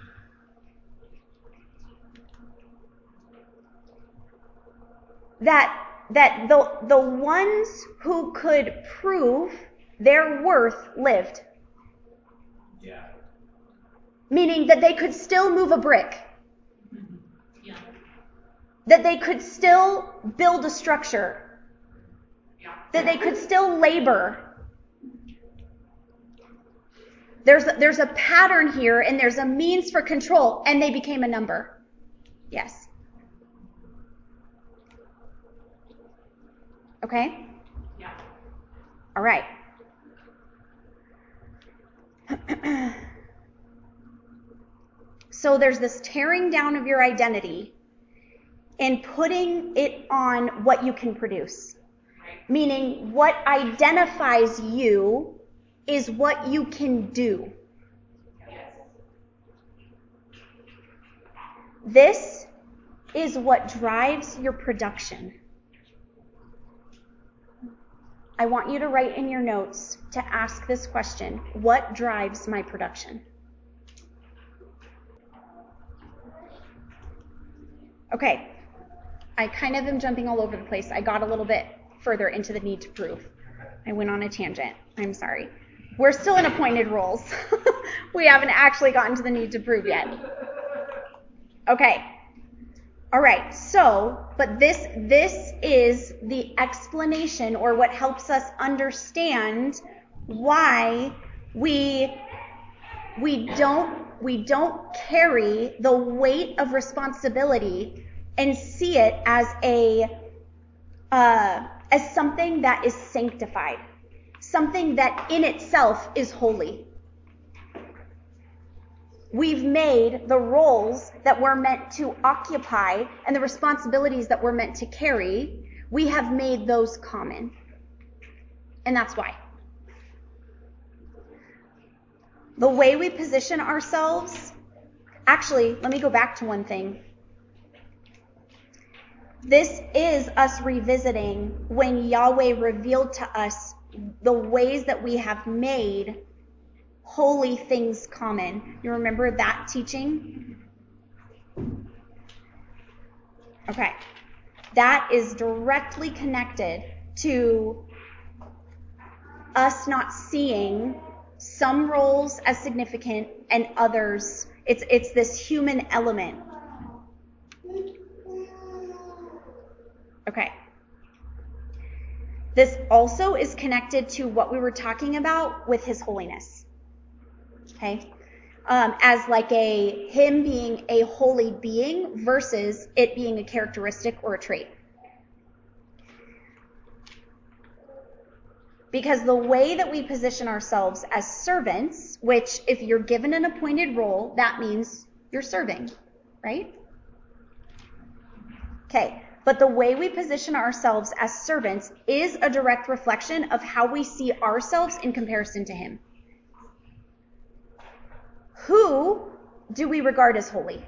That the ones who could prove their worth lived. Yeah. Meaning that they could still move a brick. Yeah. That they could still build a structure. Yeah. That they could still labor. There's a pattern here, and there's a means for control, and they became a number. Yes. Okay? Yeah. All right. So there's this tearing down of your identity and putting it on what you can produce. Right. Meaning what identifies you is what you can do. Yes. This is what drives your production. I want you to write in your notes to ask this question: what drives my production? Okay, I kind of am jumping all over the place. I got a little bit further into the need to prove. I went on a tangent. I'm sorry. We're still in appointed roles. We haven't actually gotten to the need to prove yet. Okay. All right. So, but this is the explanation, or what helps us understand why we don't carry the weight of responsibility and see it as as something that is sanctified, something that in itself is holy. We've made the roles that we're meant to occupy and the responsibilities that we're meant to carry, we have made those common. And that's why. The way we position ourselves, actually, let me go back to one thing. This is us revisiting when Yahweh revealed to us the ways that we have made holy things common. You remember that teaching? Okay. That is directly connected to us not seeing some roles as significant and others. It's this human element. Okay. This also is connected to what we were talking about with His holiness. Okay? As like Him being a holy being versus it being a characteristic or a trait. Because the way that we position ourselves as servants, which if you're given an appointed role, that means you're serving, right? Okay, but the way we position ourselves as servants is a direct reflection of how we see ourselves in comparison to Him. Who do we regard as holy?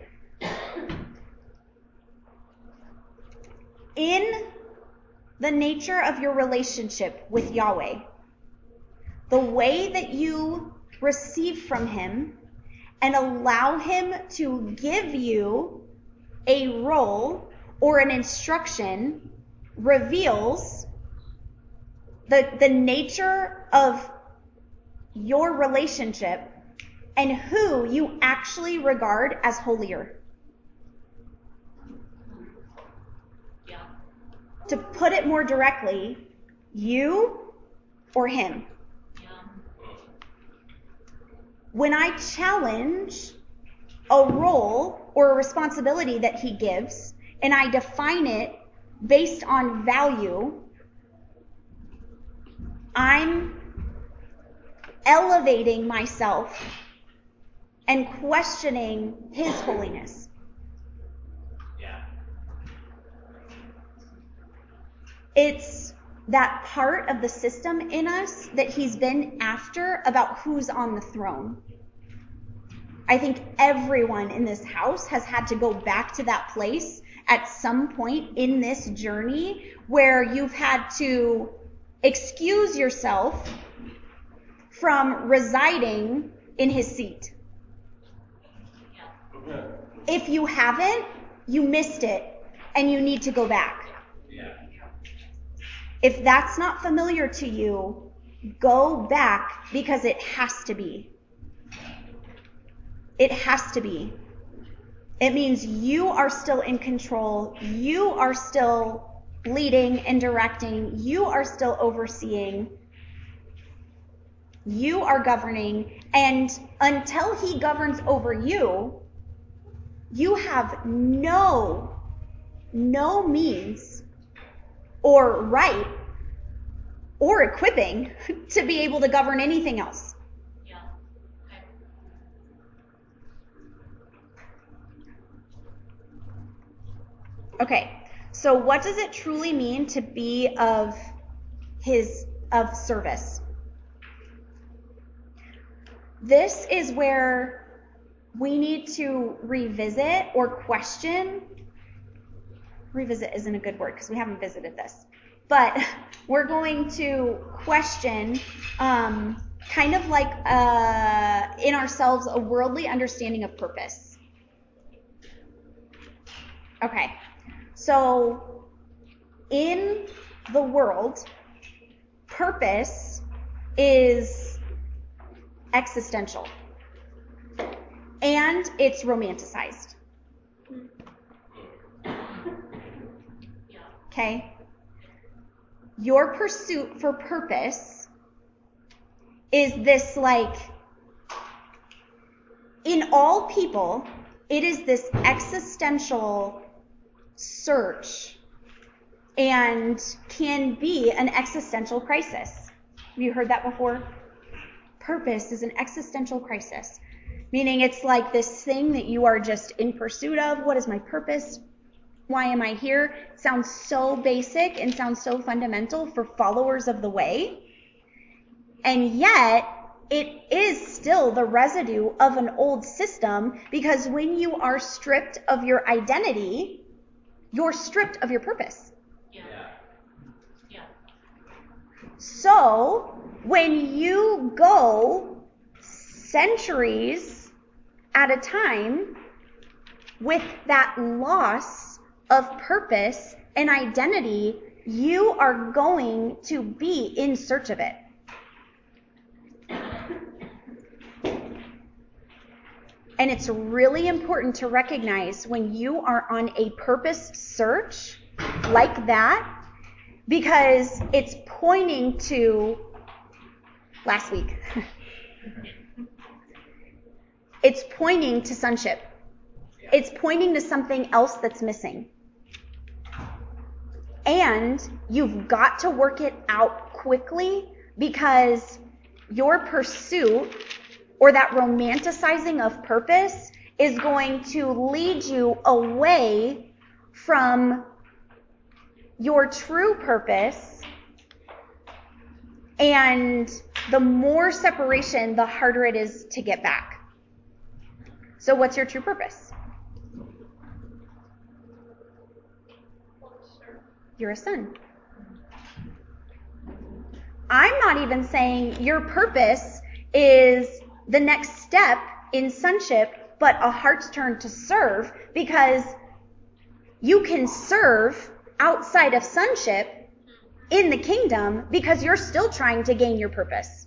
In the nature of your relationship with Yahweh, the way that you receive from him and allow him to give you a role or an instruction reveals the nature of your relationship and who you actually regard as holier. Yeah. To put it more directly, you or him. Yeah. When I challenge a role or a responsibility that he gives, and I define it based on value, I'm elevating myself and questioning his holiness. Yeah. It's that part of the system in us that he's been after about who's on the throne. I think everyone in this house has had to go back to that place at some point in this journey where you've had to excuse yourself from residing in his seat. Yeah. If you haven't, you missed it and you need to go back. Yeah. If that's not familiar to you, go back because it has to be. It has to be. It means you are still in control. You are still leading and directing. You are still overseeing. You are governing. And until he governs over you, you have no means or right or equipping to be able to govern anything else. Yeah. Okay, so what does it truly mean to be of service? This is where we need to revisit or question. Revisit isn't a good word because we haven't visited this. But we're going to question, kind of like in ourselves, a worldly understanding of purpose. Okay, so in the world, purpose is existential and it's romanticized. Yeah. Okay? Your pursuit for purpose is this, like, in all people, it is this existential search and can be an existential crisis. Have you heard that before? Purpose is an existential crisis, meaning it's like this thing that you are just in pursuit of. What is my purpose? Why am I here? It sounds so basic and sounds so fundamental for followers of the way. And yet, it is still the residue of an old system, because when you are stripped of your identity, you're stripped of your purpose. Yeah. Yeah. So, when you go centuries at a time with that loss of purpose and identity, you are going to be in search of it. And it's really important to recognize when you are on a purpose search like that, because it's pointing to last week. It's pointing to sonship. It's pointing to something else that's missing. And you've got to work it out quickly, because your pursuit or that romanticizing of purpose is going to lead you away from your true purpose. And the more separation, the harder it is to get back. So what's your true purpose? You're a son. I'm not even saying your purpose is the next step in sonship, but a heart's turn to serve, because you can serve outside of sonship in the kingdom because you're still trying to gain your purpose.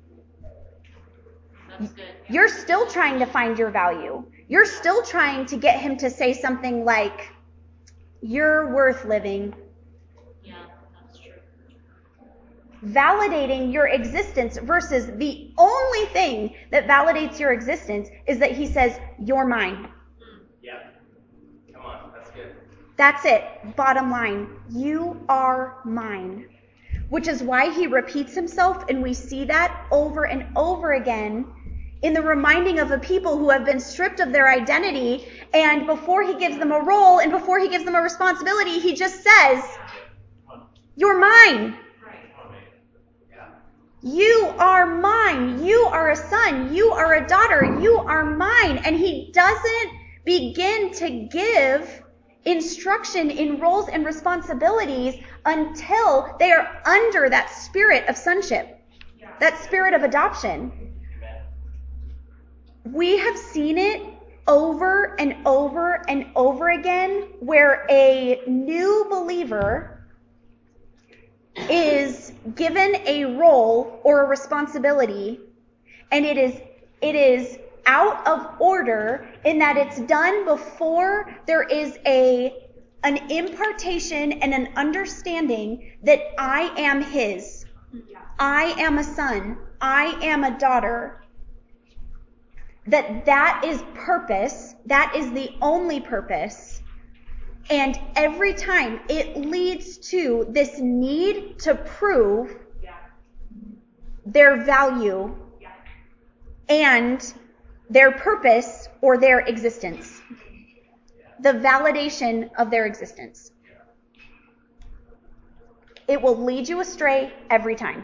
That's good. You're still trying to find your value. You're still trying to get him to say something like, you're worth living. Yeah, that's true. Validating your existence versus the only thing that validates your existence is that he says, you're mine. Yeah. Come on, that's good. That's it. Bottom line. You are mine. Which is why he repeats himself, and we see that over and over again in the reminding of a people who have been stripped of their identity, and before he gives them a role and before he gives them a responsibility, he just says, you're mine. You are mine. You are a son. You are a daughter. You are mine. And he doesn't begin to give instruction in roles and responsibilities until they are under that spirit of sonship, that spirit of adoption. We have seen it over and over and over again where a new believer is given a role or a responsibility, and it is out of order in that it's done before there is an impartation and an understanding that I am his. I am a son. I am a daughter. That is purpose. That is the only purpose. And every time it leads to this need to prove their value and their purpose or their existence. The validation of their existence. It will lead you astray every time.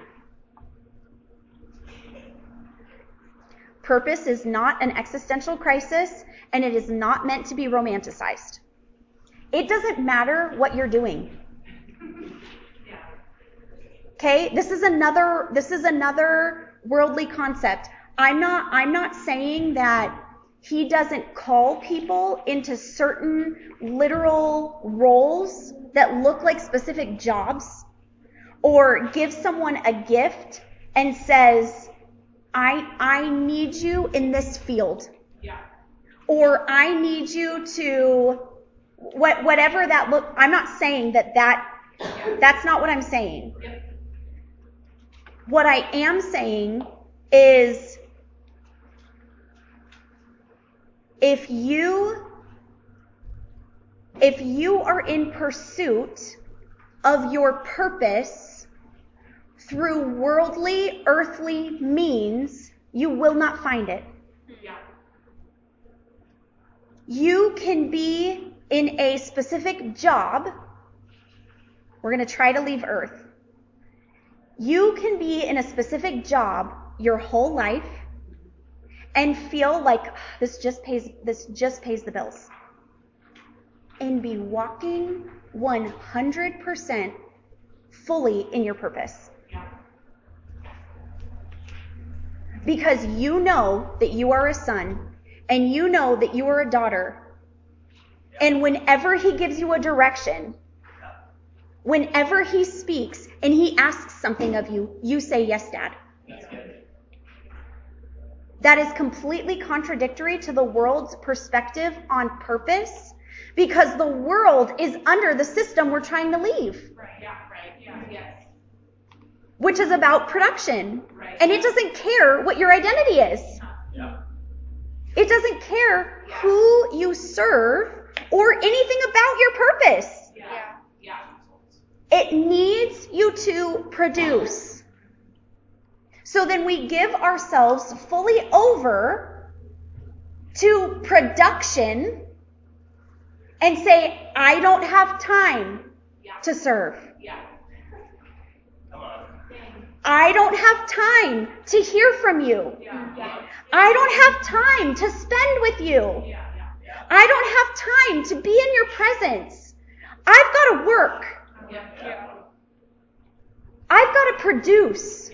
Purpose is not an existential crisis, and it is not meant to be romanticized. It doesn't matter what you're doing. Okay? This is another worldly concept. I'm not saying that he doesn't call people into certain literal roles that look like specific jobs, or give someone a gift and says, I need you in this field. Or I need you to whatever that look. I'm not saying that's not what I'm saying. What I am saying is, if you are in pursuit of your purpose through worldly, earthly means, you will not find it. You can be in a specific job. We're going to try to leave Earth. You can be in a specific job your whole life and feel like this just pays the bills, and be walking 100% fully in your purpose. Because you know that you are a son, and you know that you are a daughter. And whenever he gives you a direction, whenever he speaks and he asks something of you, you say, yes, Dad. That is completely contradictory to the world's perspective on purpose, because the world is under the system we're trying to leave. Which is about production. And it doesn't care what your identity is. It doesn't care who you serve or anything about your purpose. It needs you to produce. So then we give ourselves fully over to production and say, I don't have time to serve. I don't have time to hear from you. I don't have time to spend with you. I don't have time to be in your presence. I've got to work. I've got to produce.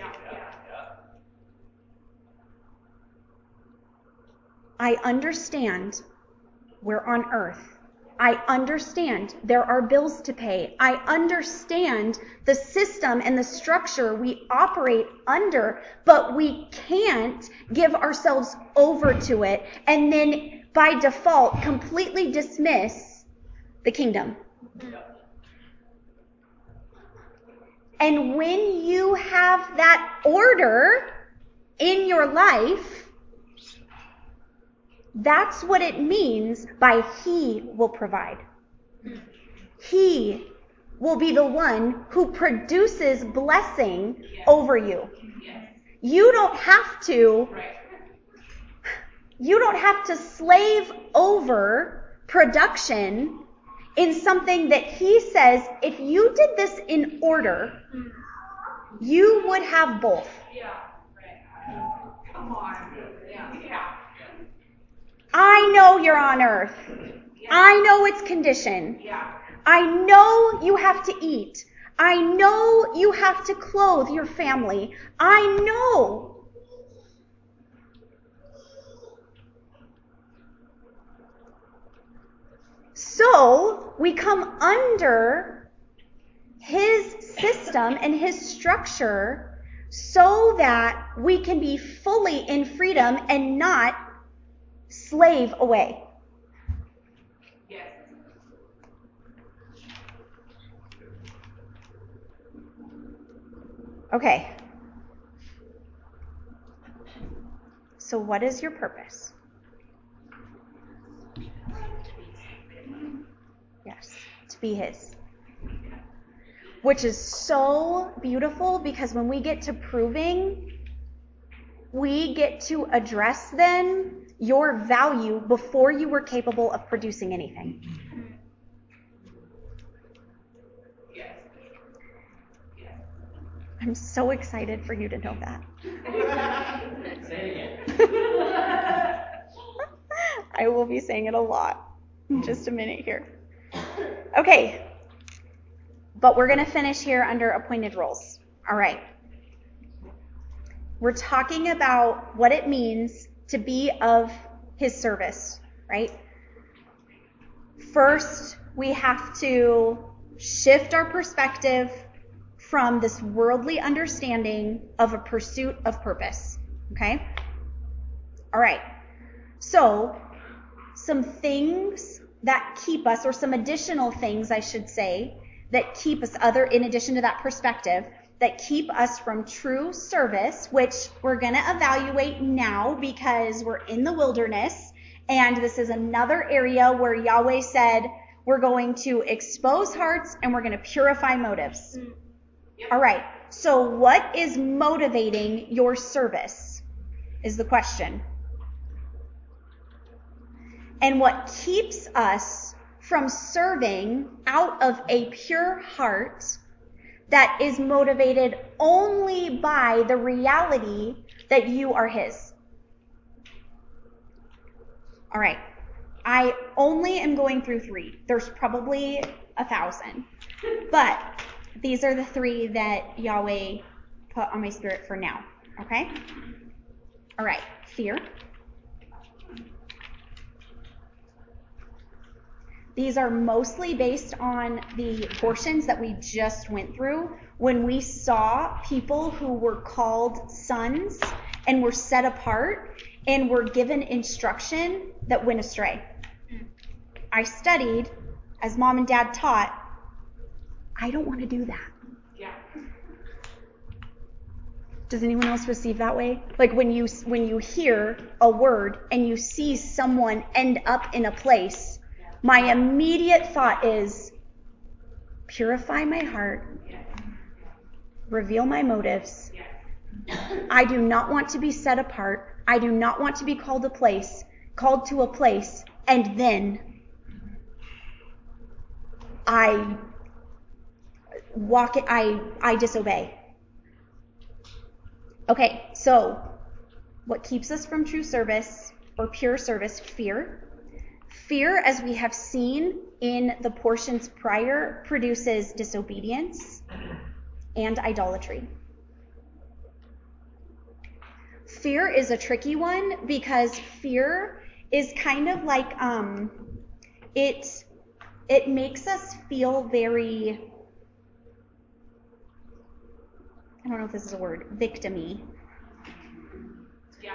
I understand we're on earth. I understand there are bills to pay. I understand the system and the structure we operate under, but we can't give ourselves over to it and then by default completely dismiss the kingdom. And when you have that order in your life, that's what it means by He will provide. He will be the one who produces blessing over you. You don't have to slave over production in something that He says, if you did this in order, you would have both. Come on. I know you're on earth. I know it's condition. I know you have to eat. I know you have to clothe your family. I know. So we come under His system and His structure so that we can be fully in freedom and not slave away. Okay. So what is your purpose? Yes, to be His. Which is so beautiful because when we get to proving, we get to address then your value before you were capable of producing anything. I'm so excited for you to know that. Say it again. I will be saying it a lot in just a minute here. Okay. But we're going to finish here under appointed roles. All right. We're talking about what it means to be of His service, right? First, we have to shift our perspective from this worldly understanding of a pursuit of purpose, okay? All right. So, some things that keep us, or some additional things, I should say, that keep us in addition to that perspective, that keep us from true service, which we're going to evaluate now because we're in the wilderness, and this is another area where Yahweh said we're going to expose hearts and we're going to purify motives. Yep. All right, so what is motivating your service is the question. And what keeps us from serving out of a pure heart that is motivated only by the reality that you are His. All right. I only am going through 3. There's probably 1,000. But these are the 3 that Yahweh put on my spirit for now. Okay? All right. Fear. These are mostly based on the portions that we just went through when we saw people who were called sons and were set apart and were given instruction that went astray. I studied, as Mom and Dad taught, I don't want to do that. Yeah. Does anyone else receive that way? Like when you hear a word and you see someone end up in a place, my immediate thought is, purify my heart, reveal my motives. I do not want to be set apart. I do not want to be called to a place, and then I disobey. Okay, so what keeps us from true service or pure service? Fear. Fear, as we have seen in the portions prior, produces disobedience and idolatry. Fear is a tricky one because fear is kind of like it makes us feel very, I don't know if this is a word, victim-y. Yeah.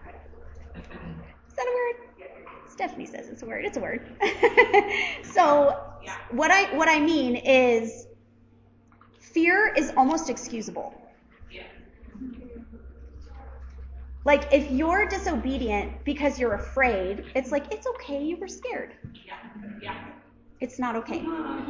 Is that a word? Stephanie says it's a word. It's a word. So what I mean is fear is almost excusable. Yeah. Like if you're disobedient because you're afraid, it's like, it's okay, you were scared. Yeah. Yeah. It's not okay.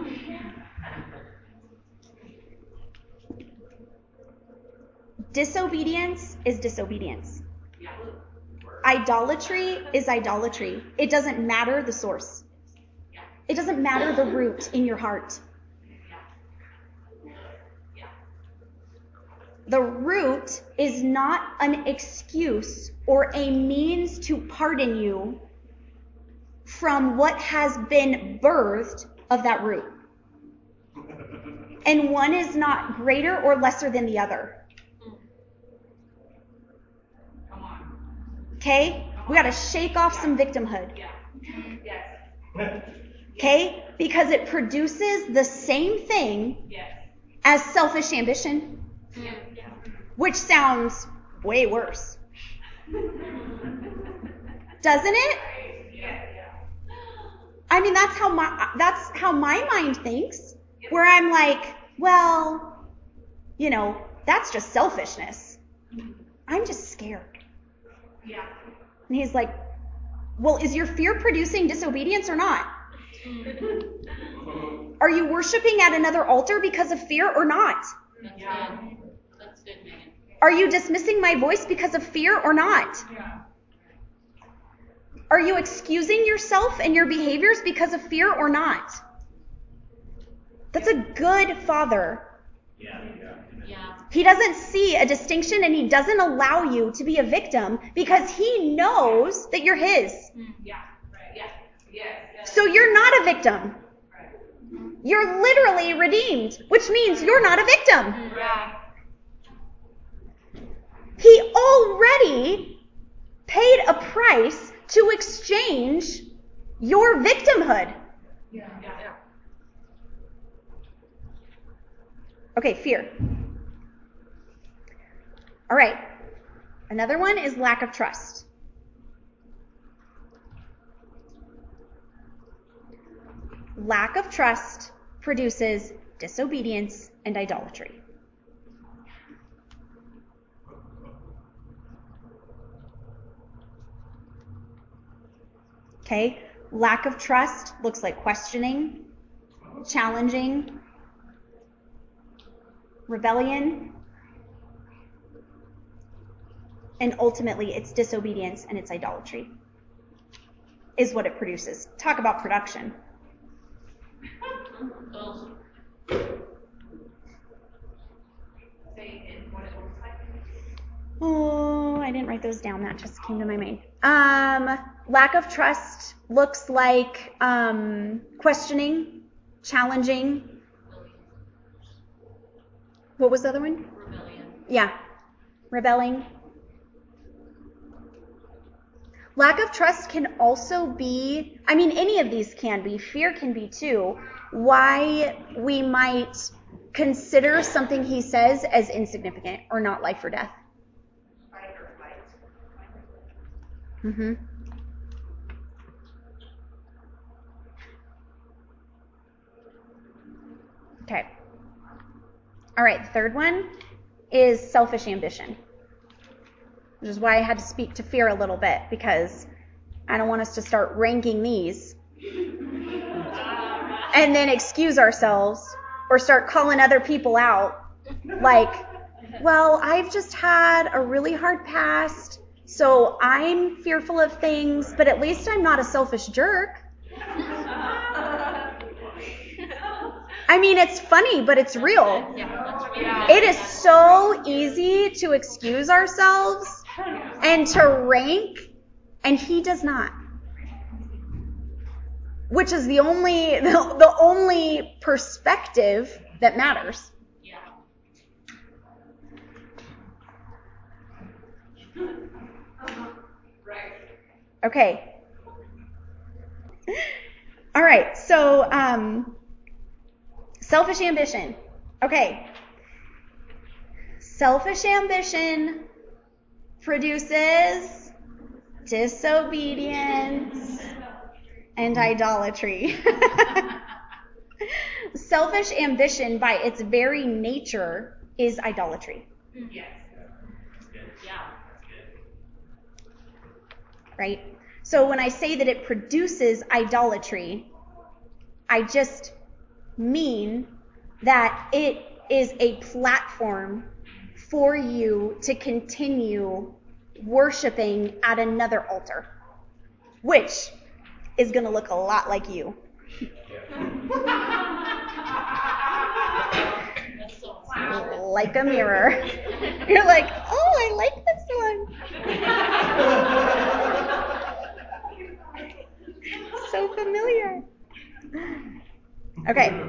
Disobedience is disobedience. Yeah. Idolatry is idolatry. It doesn't matter the source. Yeah. It doesn't matter the root in your heart. Yeah. The root is not an excuse or a means to pardon you from what has been birthed of that root. And one is not greater or lesser than the other. Come on. Okay? We got to shake off some victimhood. Yeah. Yes. Okay? Because it produces the same thing Yes. as selfish ambition, Yeah. which sounds way worse. Doesn't it? Yeah. I mean, that's how my mind thinks, where I'm like, well, that's just selfishness. I'm just scared. Yeah. And he's like, well, is your fear producing disobedience or not? Are you worshiping at another altar because of fear or not? That's good. That's good, Megan. Are you dismissing my voice because of fear or not? Yeah. Are you excusing yourself and your behaviors because of fear or not? That's a good father. Yeah. He doesn't see a distinction and he doesn't allow you to be a victim because he knows that you're his. Yeah. Right. Yeah. Yes. So you're not a victim. You're literally redeemed, which means you're not a victim. Yeah. He already paid a price to exchange your victimhood. Yeah. Okay, fear. All right. Another one is lack of trust. Lack of trust produces disobedience and idolatry. Okay? Lack of trust looks like questioning, challenging, rebellion, and ultimately it's disobedience and it's idolatry is what it produces. Talk about production. Oh. Say in what it looks like. Oh, I didn't write those down. That just came to my mind. Lack of trust looks like questioning, challenging. What was the other one? Rebellion. Yeah, rebelling. Lack of trust can also be, any of these can be, fear can be too, why we might consider something he says as insignificant or not life or death. Fight or flight. Mm-hmm. Okay. All right, the third one is selfish ambition, which is why I had to speak to fear a little bit, because I don't want us to start ranking these and then excuse ourselves or start calling other people out like, well, I've just had a really hard past, so I'm fearful of things, but at least I'm not a selfish jerk. It's funny, but it's real. Yeah. It is so easy to excuse ourselves and to rank, and he does not. Which is the only perspective that matters. Yeah. Right. Okay. All right. So, selfish ambition. Okay. Selfish ambition produces disobedience and idolatry. Selfish ambition, by its very nature, is idolatry. Yes. Yeah. Right? So when I say that it produces idolatry, I just mean that it is a platform for you to continue worshiping at another altar, which is going to look a lot like you. Like a mirror. You're like, oh, I like this one. So familiar. Okay.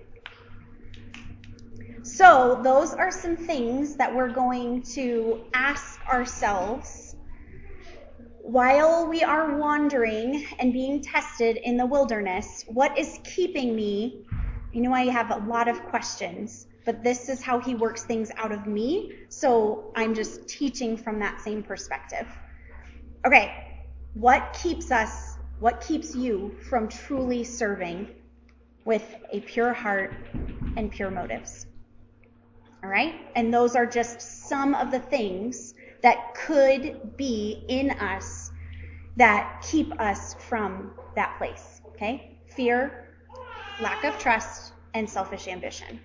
So those are some things that we're going to ask ourselves while we are wandering and being tested in the wilderness. What is keeping me? You know, I have a lot of questions, but this is how he works things out of me. So I'm just teaching from that same perspective. Okay. What keeps you from truly serving with a pure heart and pure motives? All right? And those are just some of the things that could be in us that keep us from that place. Okay? Fear, lack of trust, and selfish ambition.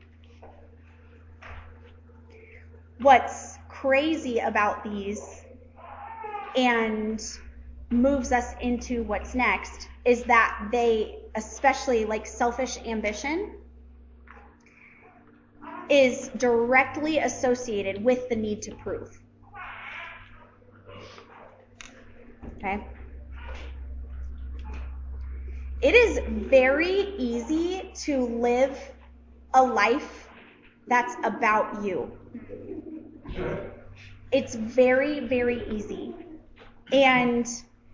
What's crazy about these and moves us into what's next is that they, especially like selfish ambition, is directly associated with the need to prove. Okay? It is very easy to live a life that's about you. It's very, very easy. And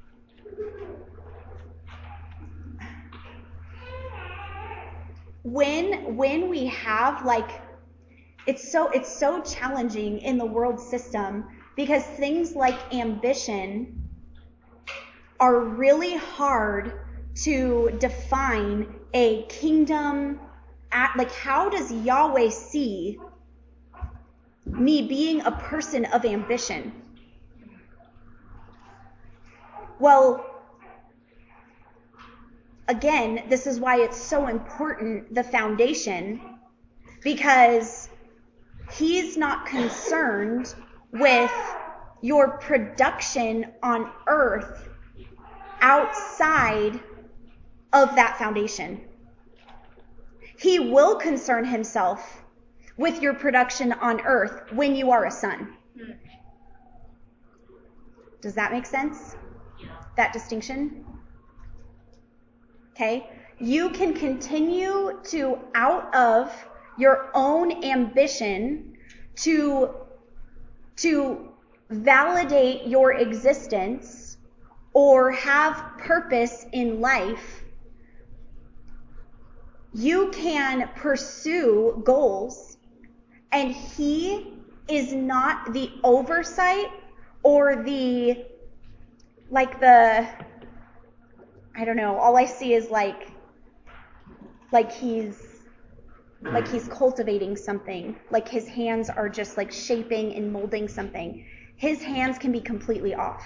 when we have it's so challenging in the world system because things like ambition are really hard to define a kingdom how does Yahweh see me being a person of ambition? Well, again, this is why it's so important, the foundation, because he's not concerned with your production on earth outside of that foundation. He will concern himself with your production on earth when you are a son. Does that make sense? That distinction? Okay? You can continue to, out of your own ambition, to validate your existence or have purpose in life. You can pursue goals, and he is not the oversight or I don't know, all I see is like he's cultivating something, like his hands are just like shaping and molding something. His hands can be completely off.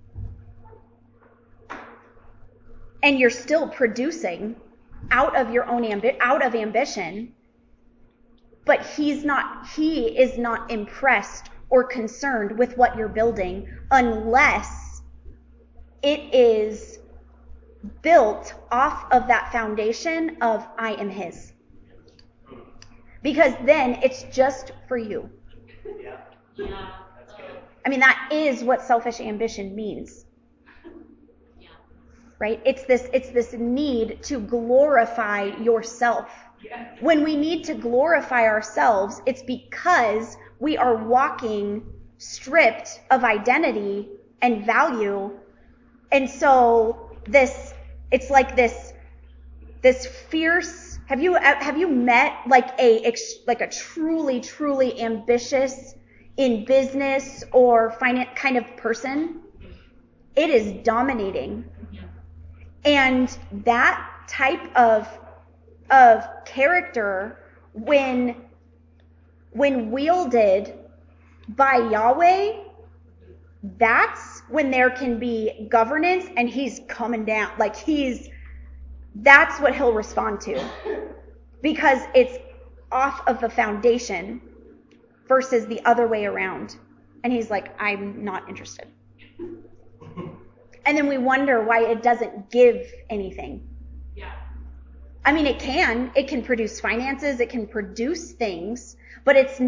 And you're still producing out of your own ambition, but he is not impressed or concerned with what you're building unless it is built off of that foundation of I am his. because then it's just for you. Yeah. That's good. I mean, that is what selfish ambition means. Yeah. Right? It's this need to glorify yourself. Yes. When we need to glorify ourselves, it's because we are walking stripped of identity and value. And so it's like this fierce, have you met like a truly ambitious in business or finance kind of person? It is dominating. And that type of character, when wielded by Yahweh, that's when there can be governance, and he's coming down. Like that's what he'll respond to, because it's off of the foundation versus the other way around. And he's like, I'm not interested. And then we wonder why it doesn't give anything. Yeah. I mean, it can produce finances, it can produce things, but it's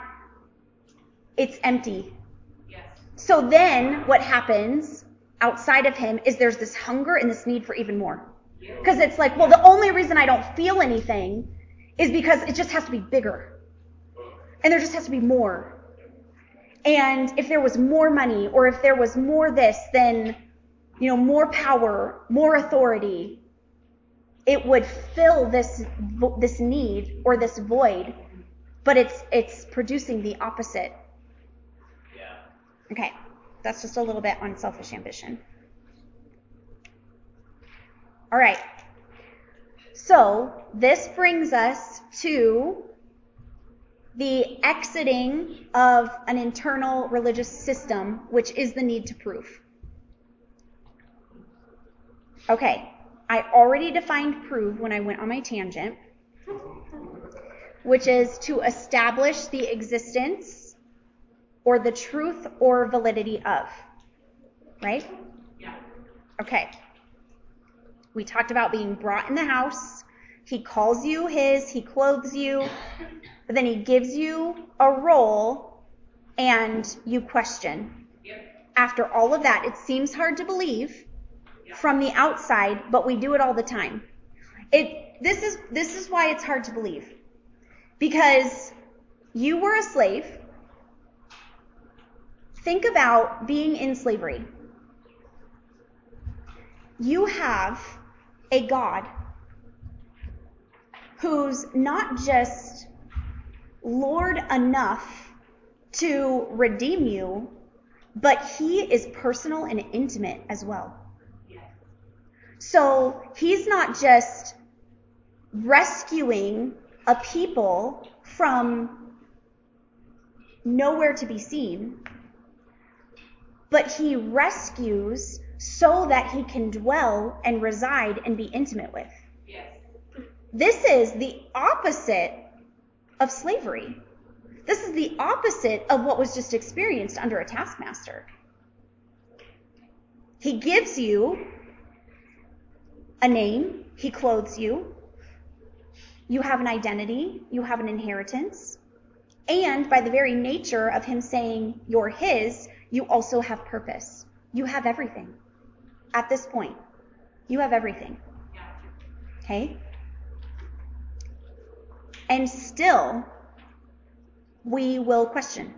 empty. Yes. So then what happens outside of him is there's this hunger and this need for even more. Because it's like, well, the only reason I don't feel anything is because it just has to be bigger. And there just has to be more. And if there was more money, or if there was more this, then, more power, more authority, it would fill this need or this void, but it's producing the opposite. Yeah. Okay, that's just a little bit on selfish ambition. All right, so this brings us to the exiting of an internal religious system, which is the need to prove. Okay, I already defined prove when I went on my tangent, which is to establish the existence or the truth or validity of. Right? Yeah. Okay. We talked about being brought in the house. He calls you his, he clothes you, but then he gives you a role and you question. Yep. After all of that, it seems hard to believe from the outside, but we do it all the time. This is why it's hard to believe. Because you were a slave. Think about being in slavery. You have a God who's not just Lord enough to redeem you, but he is personal and intimate as well. So he's not just rescuing a people from nowhere to be seen, but he rescues so that he can dwell and reside and be intimate with. Yes. This is the opposite of slavery. This is the opposite of what was just experienced under a taskmaster. He gives you a name, he clothes you, you have an identity, you have an inheritance, and by the very nature of him saying you're his, you also have purpose. You have everything. At this point, you have everything. Okay? And still, we will question.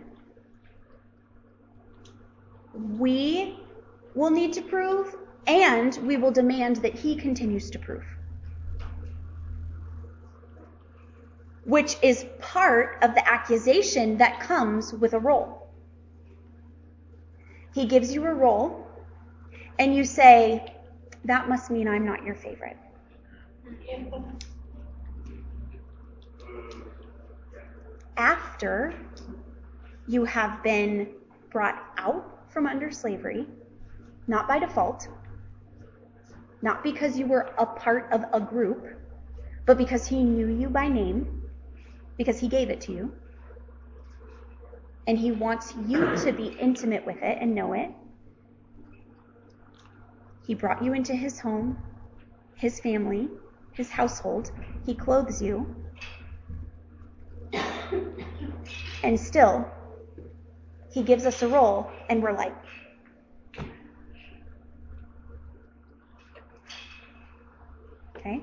We will need to prove, and we will demand that he continues to prove. Which is part of the accusation that comes with a role. He gives you a role, and you say, that must mean I'm not your favorite. After you have been brought out from under slavery, not by default, not because you were a part of a group, but because he knew you by name, because he gave it to you, and he wants you to be intimate with it and know it. He brought you into his home, his family, his household. He clothes you. And still, he gives us a role, and we're like, okay.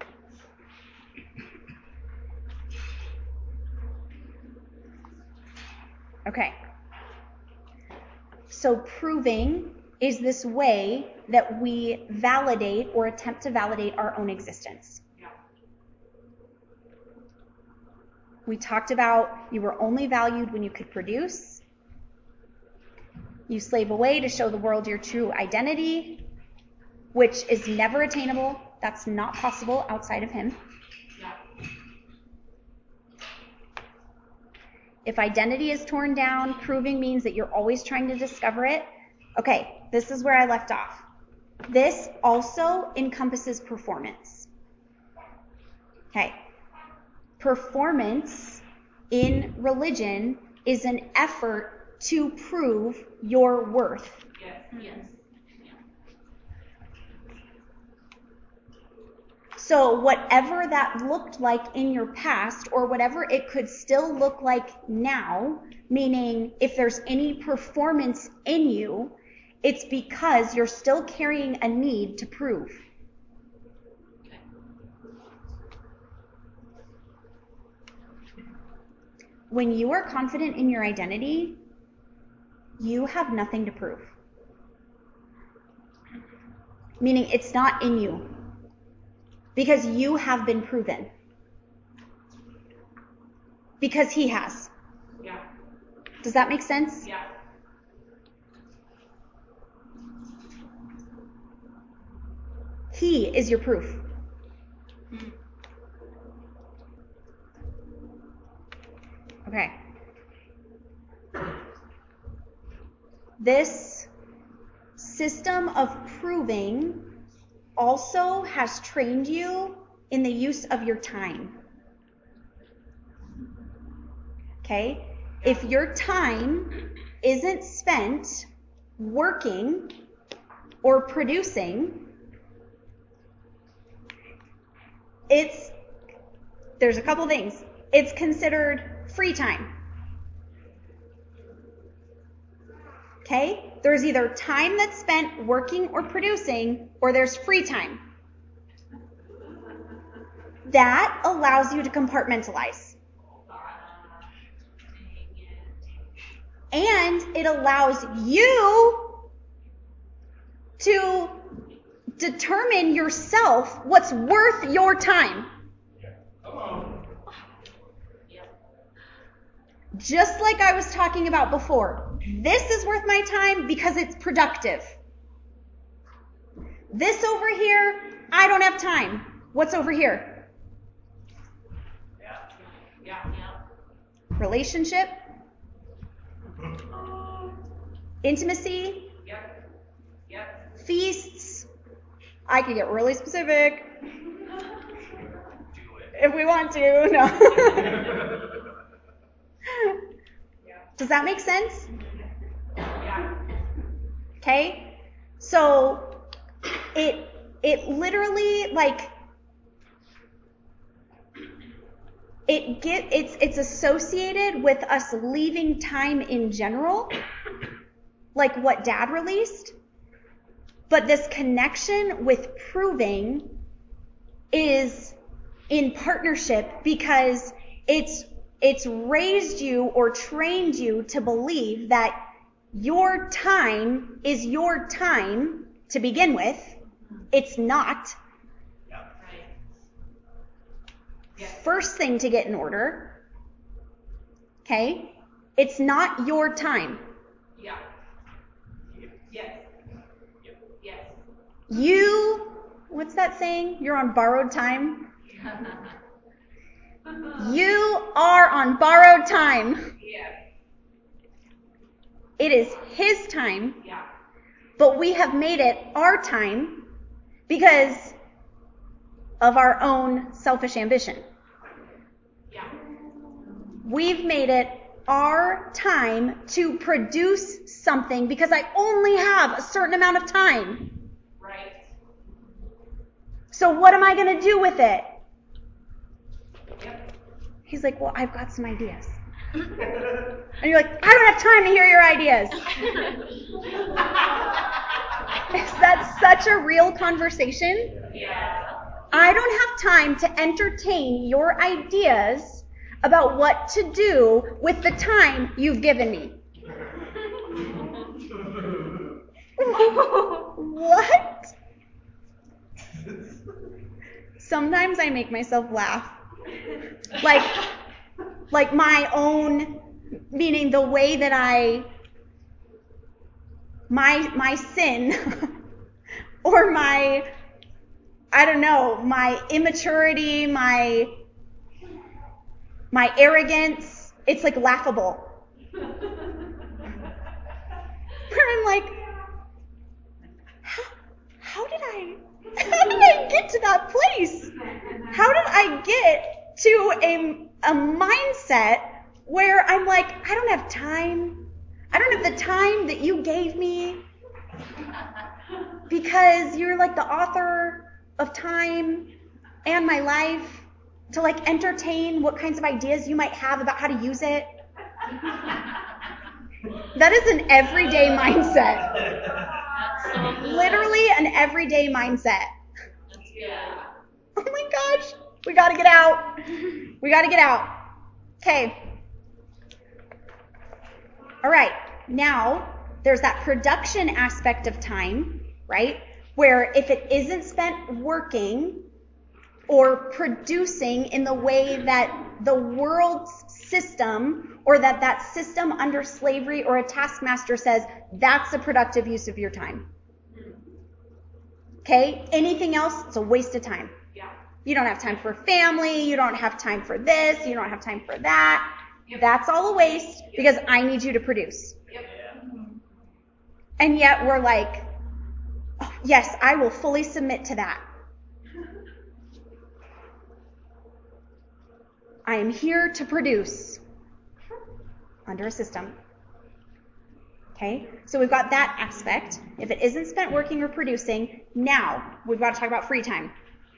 Okay. So proving is this way that we validate or attempt to validate our own existence. We talked about you were only valued when you could produce. You slave away to show the world your true identity, which is never attainable. That's not possible outside of him. If identity is torn down, proving means that you're always trying to discover it. Okay, this is where I left off. This also encompasses performance. Okay. Performance in religion is an effort to prove your worth. Yes. So whatever that looked like in your past, or whatever it could still look like now, meaning if there's any performance in you, it's because you're still carrying a need to prove. When you are confident in your identity, you have nothing to prove. Meaning it's not in you. Because you have been proven. Because he has. Yeah. Does that make sense? Yeah. He is your proof. Okay. This system of proving also has trained you in the use of your time. Okay? If your time isn't spent working or producing, there's a couple things. It's considered free time. Okay? There's either time that's spent working or producing, or there's free time. That allows you to compartmentalize. And it allows you to determine yourself what's worth your time. Just like I was talking about before, this is worth my time because it's productive. This over here, I don't have time. What's over here? Yeah. Relationship, intimacy, feasts. I could get really specific if we want to. No. Does that make sense? Okay? So it literally, like, it's associated with us leaving time in general, like what Dad released. But this connection with proving is in partnership because it's raised you or trained you to believe that your time is your time to begin with. It's not. First thing to get in order. Okay? It's not your time. Yeah. Yes. What's that saying? You're on borrowed time? You are on borrowed time. Yeah. It is his time, Yeah. but we have made it our time because of our own selfish ambition. Yeah. We've made it our time to produce something because I only have a certain amount of time. Right. So what am I going to do with it? Yep. He's like, well, I've got some ideas. And you're like, I don't have time to hear your ideas. Is that such a real conversation? Yeah. I don't have time to entertain your ideas about what to do with the time you've given me. What? Sometimes I make myself laugh. Like my own, meaning the way that my sin or my, I don't know, my immaturity, my arrogance, it's like laughable. Where I'm like, how did I get to that place? How did I get to a mindset where I'm like, I don't have time. I don't have the time that you gave me because you're like the author of time and my life to like entertain what kinds of ideas you might have about how to use it. That is an everyday mindset. Literally an everyday mindset. Yeah. Oh my gosh, we gotta get out. We gotta get out. Okay. All right, now there's that production aspect of time, right? Where if it isn't spent working or producing in the way that the world's system or that system under slavery or a taskmaster says, that's a productive use of your time. Okay? Anything else, it's a waste of time. Yeah. You don't have time for family, you don't have time for this, you don't have time for that. Yep. That's all a waste because I need you to produce. Yep. And yet we're like, oh, yes, I will fully submit to that. I am here to produce under a system. Okay, so we've got that aspect. If it isn't spent working or producing, now we've got to talk about free time.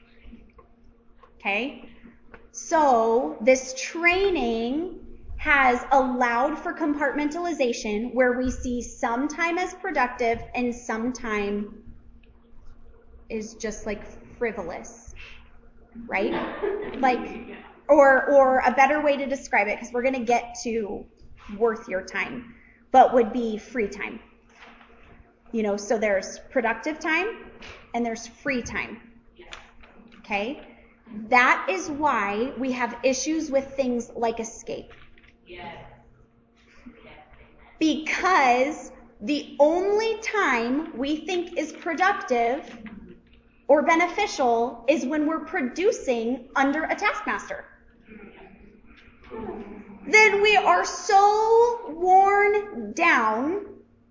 Okay, so this training has allowed for compartmentalization where we see some time as productive and some time is just like frivolous, right? Like, or a better way to describe it, because we're going to get to worth your time, but would be free time. You know, so there's productive time and there's free time. Okay? That is why we have issues with things like escape. Yes. Because the only time we think is productive or beneficial is when we're producing under a taskmaster. Then we are so worn down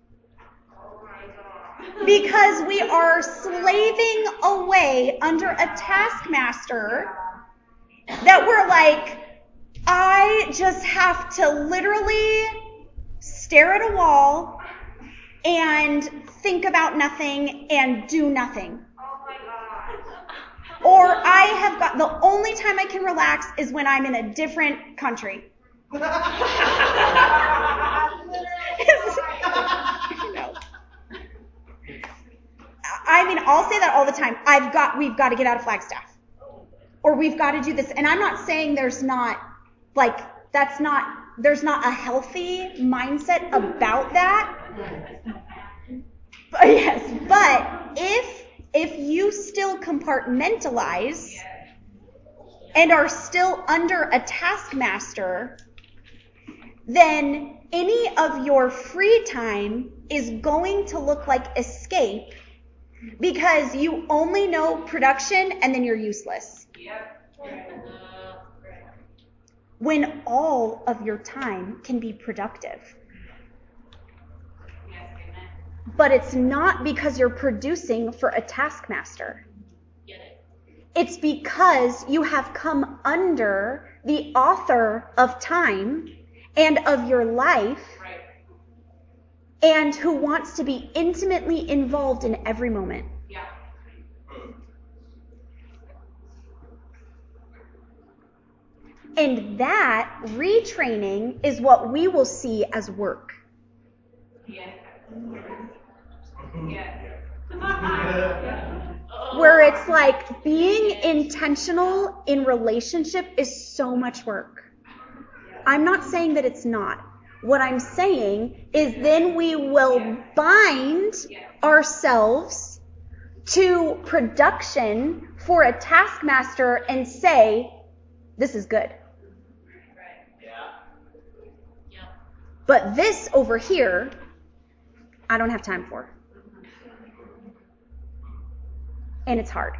because we are slaving away under a taskmaster that we're like, I just have to literally stare at a wall and think about nothing and do nothing. Or I have got, the only time I can relax is when I'm in a different country. I mean, I'll say that all the time. We've got to get out of Flagstaff. Or we've got to do this. And I'm not saying there's not a healthy mindset about that. But yes, but if you still compartmentalize and are still under a taskmaster, then any of your free time is going to look like escape because you only know production and then you're useless. When all of your time can be productive. But it's not because you're producing for a taskmaster. It's because you have come under the author of time and of your life, and who wants to be intimately involved in every moment. Yeah. And that retraining is what we will see as work. Yes. Yes. Where it's like being intentional in relationship is so much work. I'm not saying that it's not. What I'm saying is then we will bind ourselves to production for a taskmaster and say, this is good. But this over here, I don't have time for. And it's hard.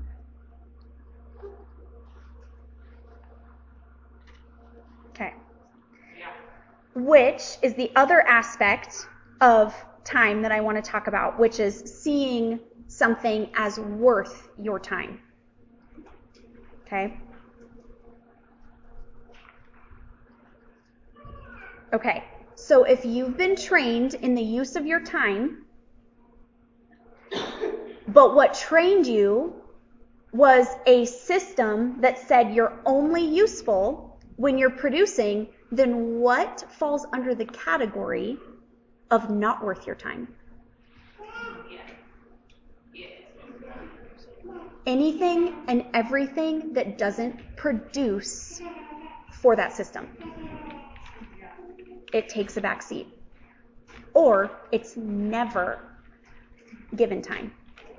Okay. Which is the other aspect of time that I want to talk about, which is seeing something as worth your time. Okay? Okay. So if you've been trained in the use of your time, but what trained you was a system that said you're only useful when you're producing, then what falls under the category of not worth your time? Anything and everything that doesn't produce for that system. It takes a back seat. Or it's never given time.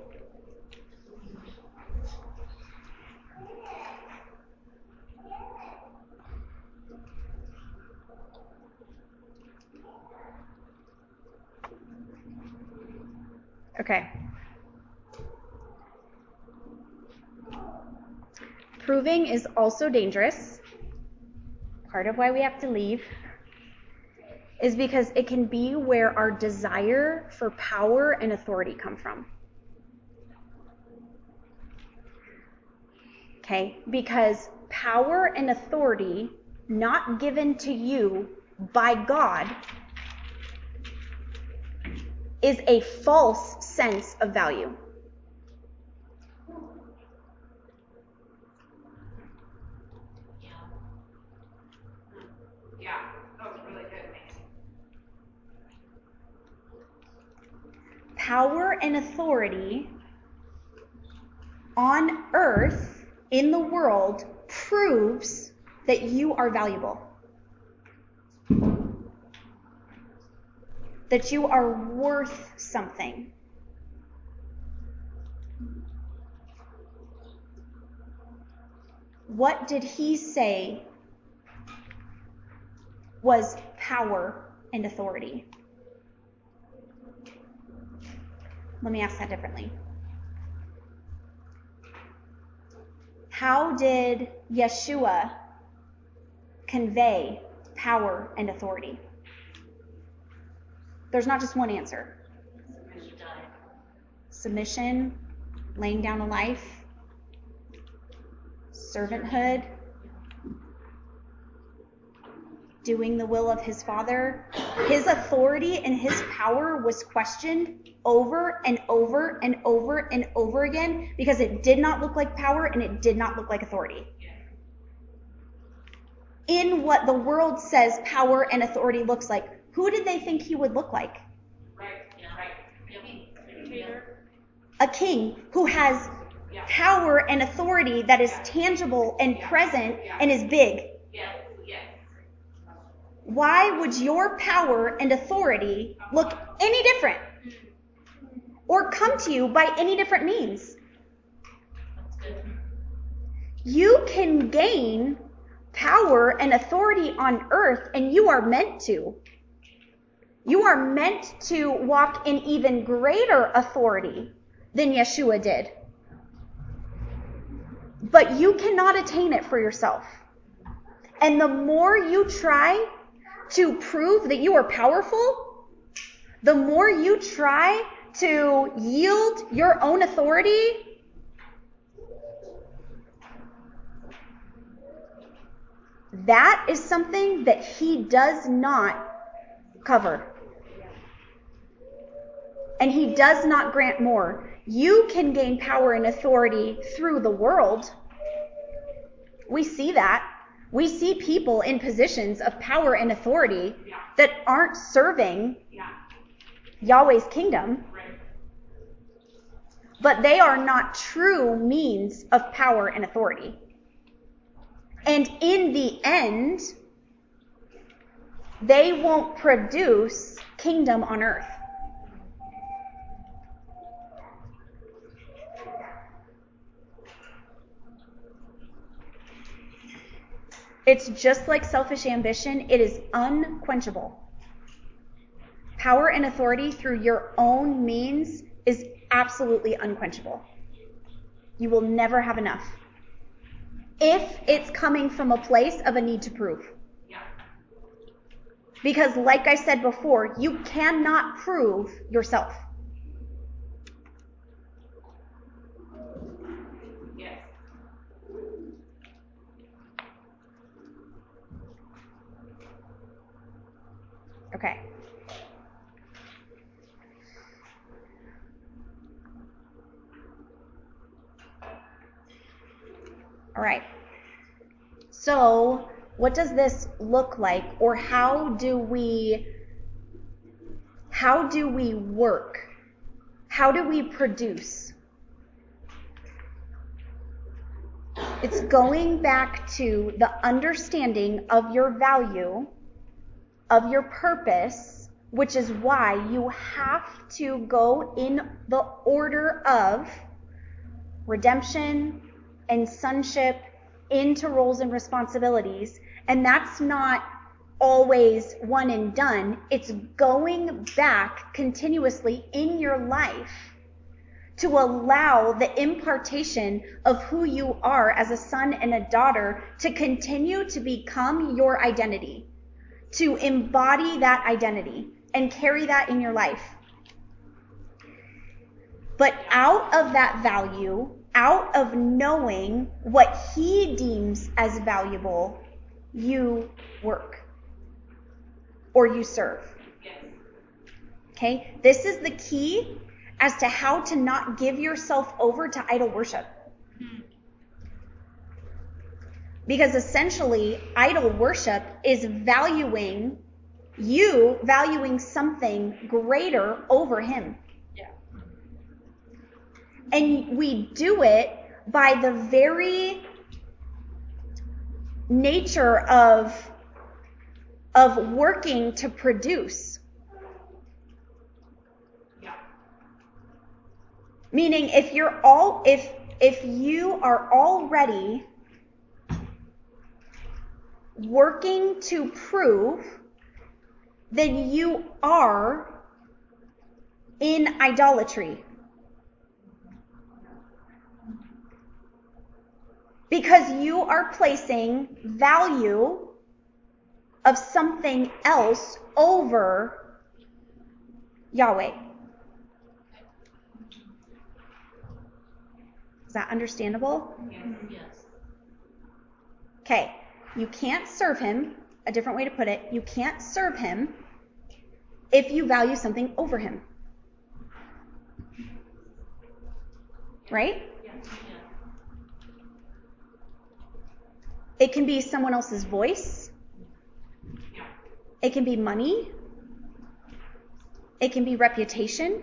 Okay. Proving is also dangerous. Part of why we have to leave is because it can be where our desire for power and authority come from. Okay? Because power and authority not given to you by God is a false sense of value. Yeah, that was really good, man. Power and authority on earth, in the world, proves that you are valuable. That you are worth something. What did he say was power and authority? Let me ask that differently. How did Yeshua convey power and authority? There's not just one answer. Submission, laying down a life, servanthood, doing the will of his Father. His authority and his power was questioned over and over and over and over again because it did not look like power and it did not look like authority. In what the world says power and authority looks like, who did they think he would look like? A king who has power and authority that is tangible and present and is big. Why would your power and authority look any different or come to you by any different means? You can gain power and authority on earth, and you are meant to. You are meant to walk in even greater authority than Yeshua did. But you cannot attain it for yourself. And the more you try to prove that you are powerful, the more you try to yield your own authority, that is something that he does not cover. And he does not grant more. You can gain power and authority through the world. We see that. We see people in positions of power and authority that aren't serving Yahweh's kingdom, but they are not true means of power and authority. And in the end, they won't produce kingdom on earth. It's just like selfish ambition. It is unquenchable. Power and authority through your own means is absolutely unquenchable. You will never have enough. If it's coming from a place of a need to prove. Because like I said before, you cannot prove yourself. Yes. Okay. All right. So, what does this look like, or how do we work? How do we produce? It's going back to the understanding of your value, of your purpose, which is why you have to go in the order of redemption and sonship into roles and responsibilities. And that's not always one and done. It's going back continuously in your life to allow the impartation of who you are as a son and a daughter to continue to become your identity, to embody that identity and carry that in your life. But out of that value, out of knowing what he deems as valuable, you work or you serve. Okay? This is the key as to how to not give yourself over to idol worship. Because essentially, idol worship is valuing something greater over him. And we do it by the very nature of working to produce. Meaning if you are already working to prove, then you are in idolatry. Because you are placing value of something else over Yahweh. Is that understandable? Yes. Okay. You can't serve him. A different way to put it, you can't serve him if you value something over him. Right? It can be someone else's voice. It can be money. It can be reputation.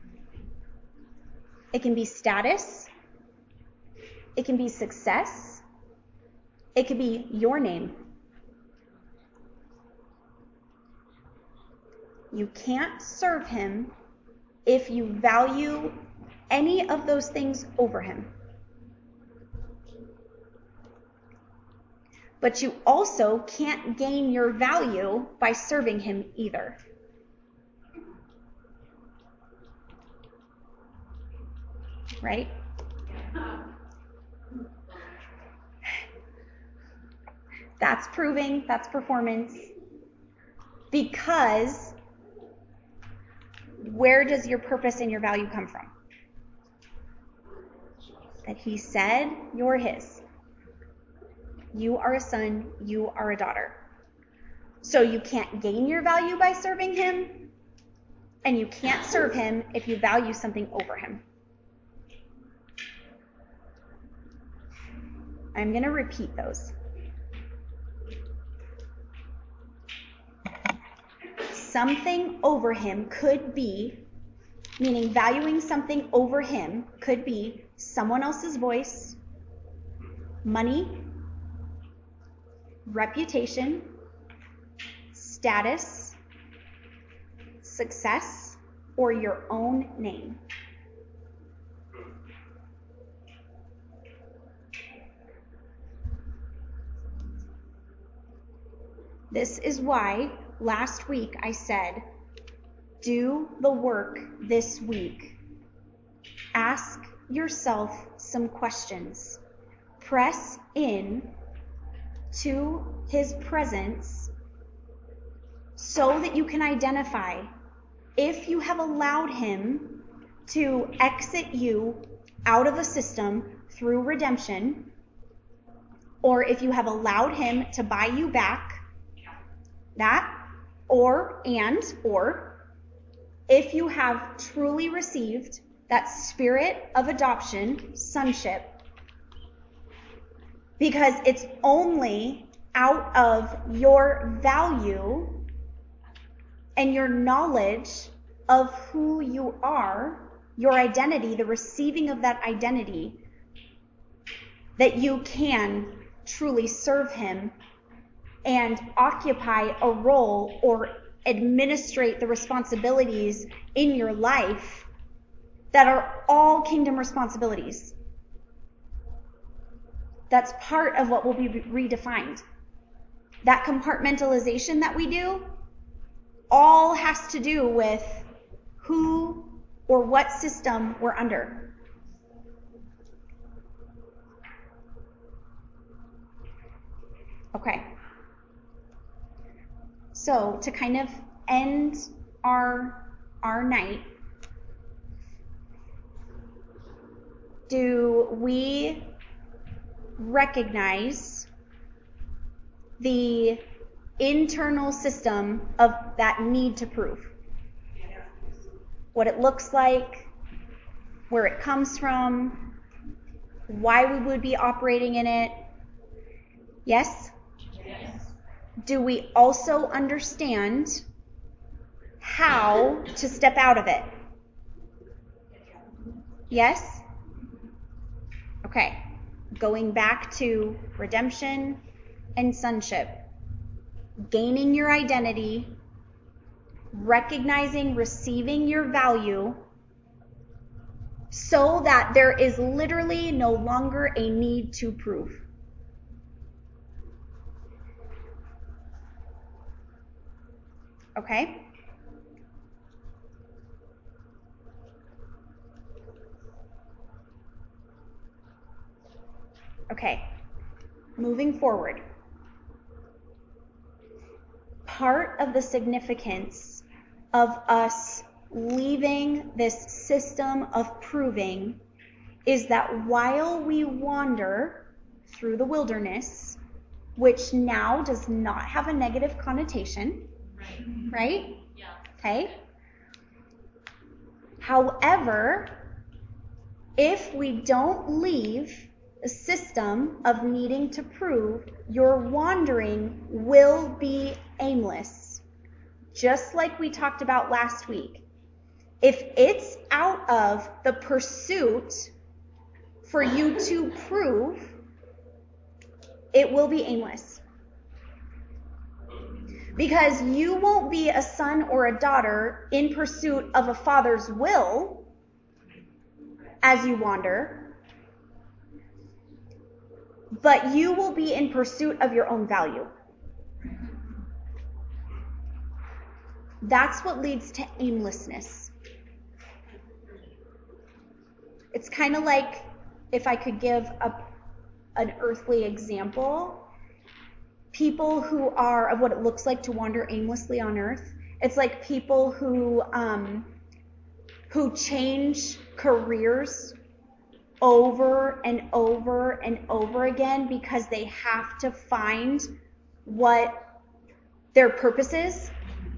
It can be status. It can be success. It could be your name. You can't serve him if you value any of those things over him. But you also can't gain your value by serving him either. Right? That's proving, that's performance. Because where does your purpose and your value come from? That he said, you're his. You are a son, you are a daughter. So you can't gain your value by serving him, and you can't serve him if you value something over him. I'm going to repeat those. something over him could be, meaning valuing something over him could be someone else's voice, money, reputation, status, success, or your own name. This is why last week I said, do the work this week. Ask yourself some questions. Press in to his presence so that you can identify if you have allowed him to exit you out of a system through redemption, or if you have allowed him to buy you back, that, or if you have truly received that spirit of adoption, sonship, because it's only out of your value and your knowledge of who you are, your identity, the receiving of that identity, that you can truly serve him and occupy a role or administrate the responsibilities in your life that are all kingdom responsibilities. That's part of what will be redefined. That compartmentalization that we do all has to do with who or what system we're under. Okay. So to kind of end our night, do we recognize the internal system of that need to prove? What it looks like, where it comes from, why we would be operating in it? Yes? Yes. Do we also understand how to step out of it? Yes? Okay. Going back to redemption and sonship. Gaining your identity, recognizing, receiving your value, so that there is literally no longer a need to prove. Okay? Okay. Moving forward. Part of the significance of us leaving this system of proving is that while we wander through the wilderness, which now does not have a negative connotation, right? Yeah. Okay? However, if we don't leave the system of needing to prove, your wandering will be aimless. Just like we talked about last week. If it's out of the pursuit for you to prove, it will be aimless. Because you won't be a son or a daughter in pursuit of a father's will as you wander, but you will be in pursuit of your own value. That's what leads to aimlessness. It's kind of like, if I could give an earthly example, people who are, of what it looks like to wander aimlessly on earth, it's like people who change careers over and over and over again because they have to find what their purpose is.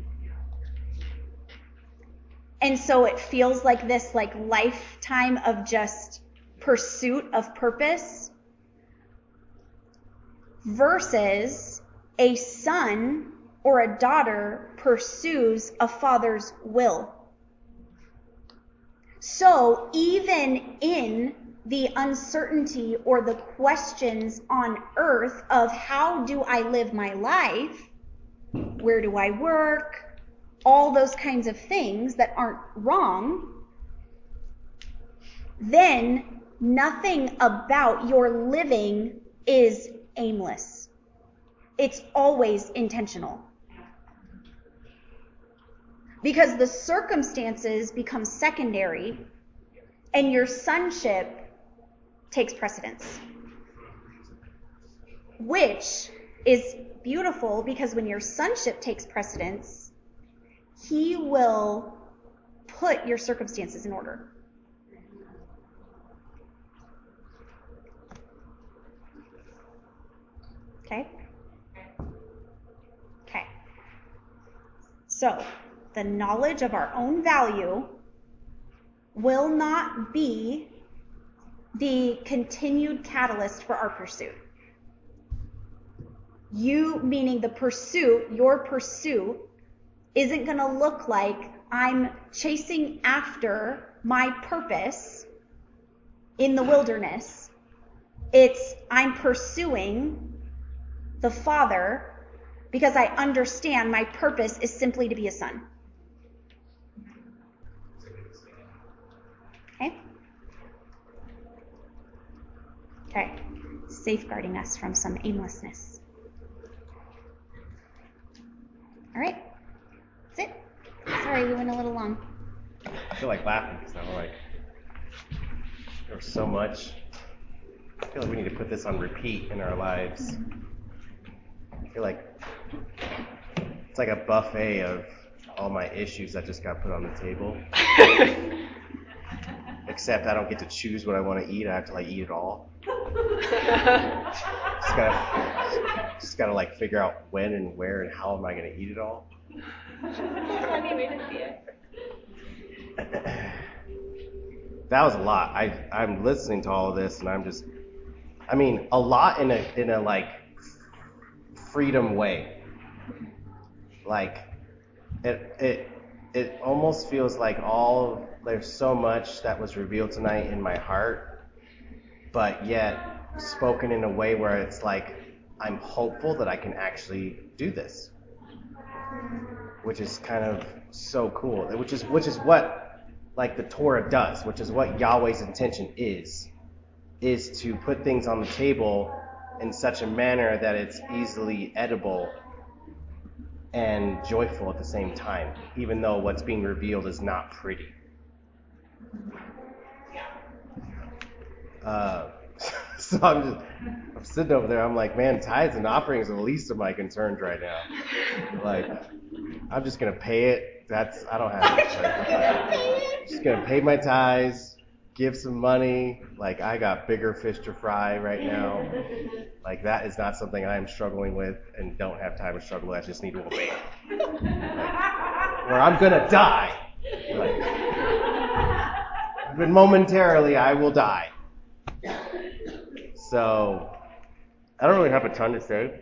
And so it feels like this lifetime of just pursuit of purpose versus a son or a daughter pursues a father's will. So even in the uncertainty or the questions on earth of how do I live my life, where do I work, all those kinds of things that aren't wrong, then nothing about your living is aimless. It's always intentional. Because the circumstances become secondary and your sonship takes precedence. Which is beautiful because when your sonship takes precedence, he will put your circumstances in order. Okay? Okay. So, the knowledge of our own value will not be the continued catalyst for our pursuit. You, meaning the pursuit, your pursuit, isn't going to look like I'm chasing after my purpose in the wilderness. It's I'm pursuing the Father because I understand my purpose is simply to be a son. Okay? Okay. Safeguarding us from some aimlessness. All right. That's it. Sorry, we went a little long. I feel like laughing because I'm like, there's so much. I feel like we need to put this on repeat in our lives. I feel like it's like a buffet of all my issues that just got put on the table. Except I don't get to choose what I want to eat. I have to eat it all. Just gotta like figure out when and where and how am I gonna eat it all. Funny way to see it. That was a lot. I'm listening to all of this and I'm just, a lot in a freedom way. It almost feels like there's so much that was revealed tonight in my heart, but yet spoken in a way where it's like I'm hopeful that I can actually do this, which is kind of so cool. Which is what the Torah does, which is what Yahweh's intention is to put things on the table in such a manner that it's easily edible and joyful at the same time, even though what's being revealed is not pretty. So I'm sitting over there, I'm like, man, tithes and offerings are the least of my concerns right now. I'm just going to pay it. I don't have it. Just going to pay my tithes, give some money. I got bigger fish to fry right now. That is not something I am struggling with and don't have time to struggle with. I just need to obey. Or I'm going to die. But momentarily, I will die. So, I don't really have a ton to say.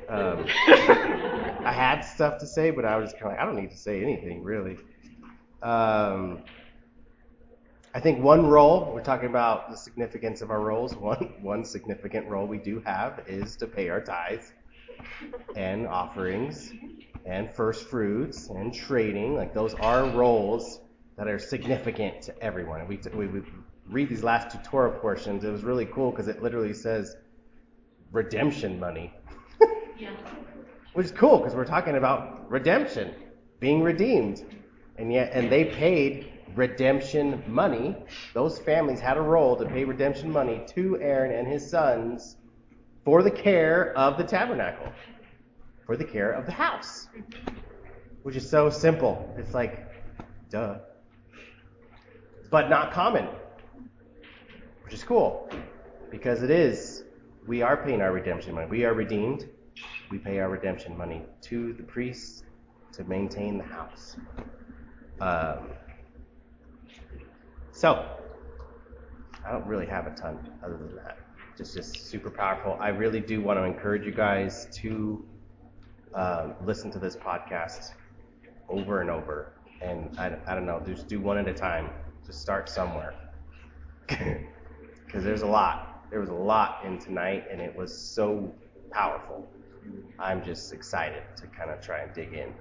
I had stuff to say, but I was kind of I don't need to say anything, really. I think one role, we're talking about the significance of our roles. One significant role we do have is to pay our tithes and offerings and first fruits and trading. Those are roles that are significant to everyone. And we read these last two Torah portions. It was really cool because it literally says redemption money. Yeah. Which is cool because we're talking about redemption, being redeemed. And they paid redemption money. Those families had a role to pay redemption money to Aaron and his sons for the care of the tabernacle, for the care of the house, which is so simple. It's duh. But not common, which is cool because we are paying our redemption money. We are redeemed. We pay our redemption money to the priests to maintain the house. So, I don't really have a ton other than that. Just super powerful. I really do want to encourage you guys to listen to this podcast over and over. And I don't know, just do one at a time. Just start somewhere. Because there's a lot. There was a lot in tonight, and it was so powerful. I'm just excited to kind of try and dig in.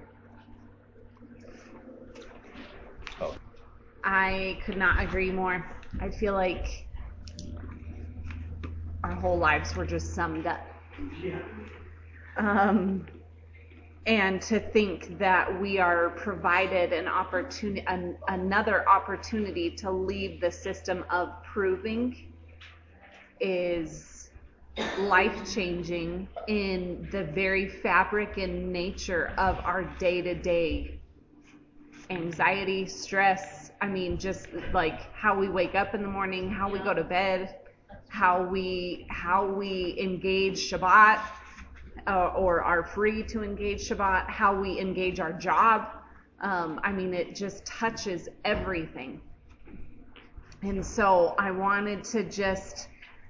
Oh. I could not agree more. I feel like our whole lives were just summed up. And to think that we are provided an opportunity, another opportunity to leave the system of proving is life-changing in the very fabric and nature of our day-to-day anxiety, stress. I mean, just like how we wake up in the morning, how we go to bed, how we engage Shabbat, or are free to engage Shabbat, how we engage our job. I mean, it just touches everything. And so I wanted to just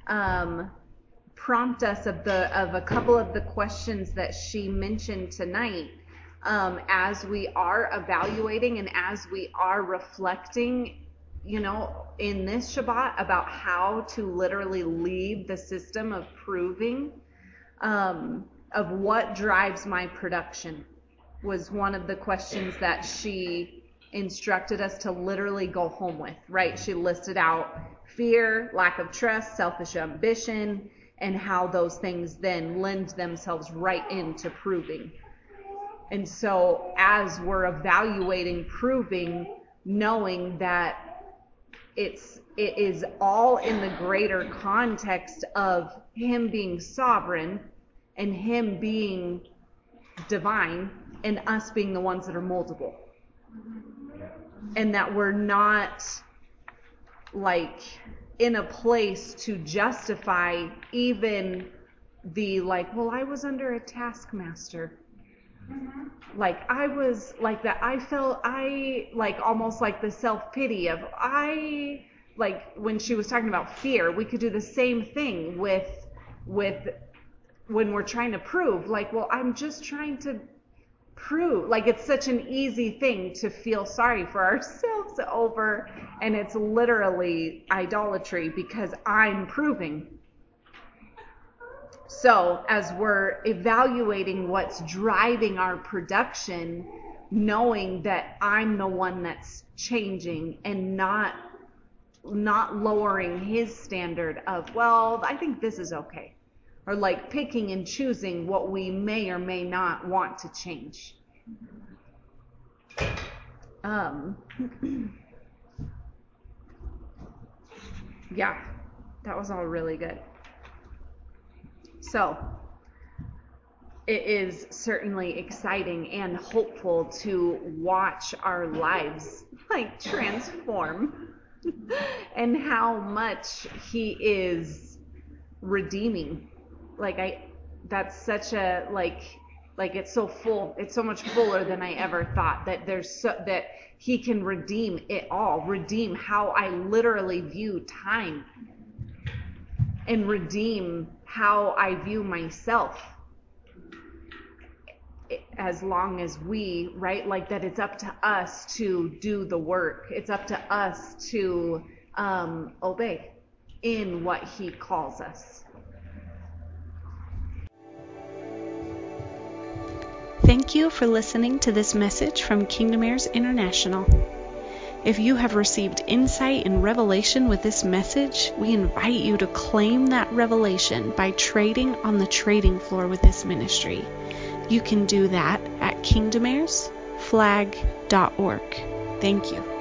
prompt us of a couple of the questions that she mentioned tonight, as we are evaluating and as we are reflecting, in this Shabbat about how to literally leave the system of proving, of what drives my production was one of the questions that she instructed us to literally go home with, right? She listed out fear, lack of trust, selfish ambition, and how those things then lend themselves right into proving. And so as we're evaluating proving, knowing that it is all in the greater context of him being sovereign and him being divine and us being the ones that are moldable. And that we're not like in a place to justify even the well, I was under a taskmaster. Like I was like that. I felt almost like the self-pity of when she was talking about fear, we could do the same thing with when we're trying to prove, well, I'm just trying to prove, it's such an easy thing to feel sorry for ourselves over, and it's literally idolatry because I'm proving. So as we're evaluating what's driving our production, knowing that I'm the one that's changing and not lowering his standard of, well, I think this is okay. Or picking and choosing what we may or may not want to change. Yeah, that was all really good. So, it is certainly exciting and hopeful to watch our lives transform and how much he is redeeming. That's such a it's so full. It's so much fuller than I ever thought that that he can redeem it all, redeem how I literally view time, and redeem how I view myself. As long as we, right, that it's up to us to do the work. It's up to us to obey in what he calls us. Thank you for listening to this message from Kingdom Heirs International. If you have received insight and revelation with this message, we invite you to claim that revelation by trading on the trading floor with this ministry. You can do that at kingdomheirsflag.org. Thank you.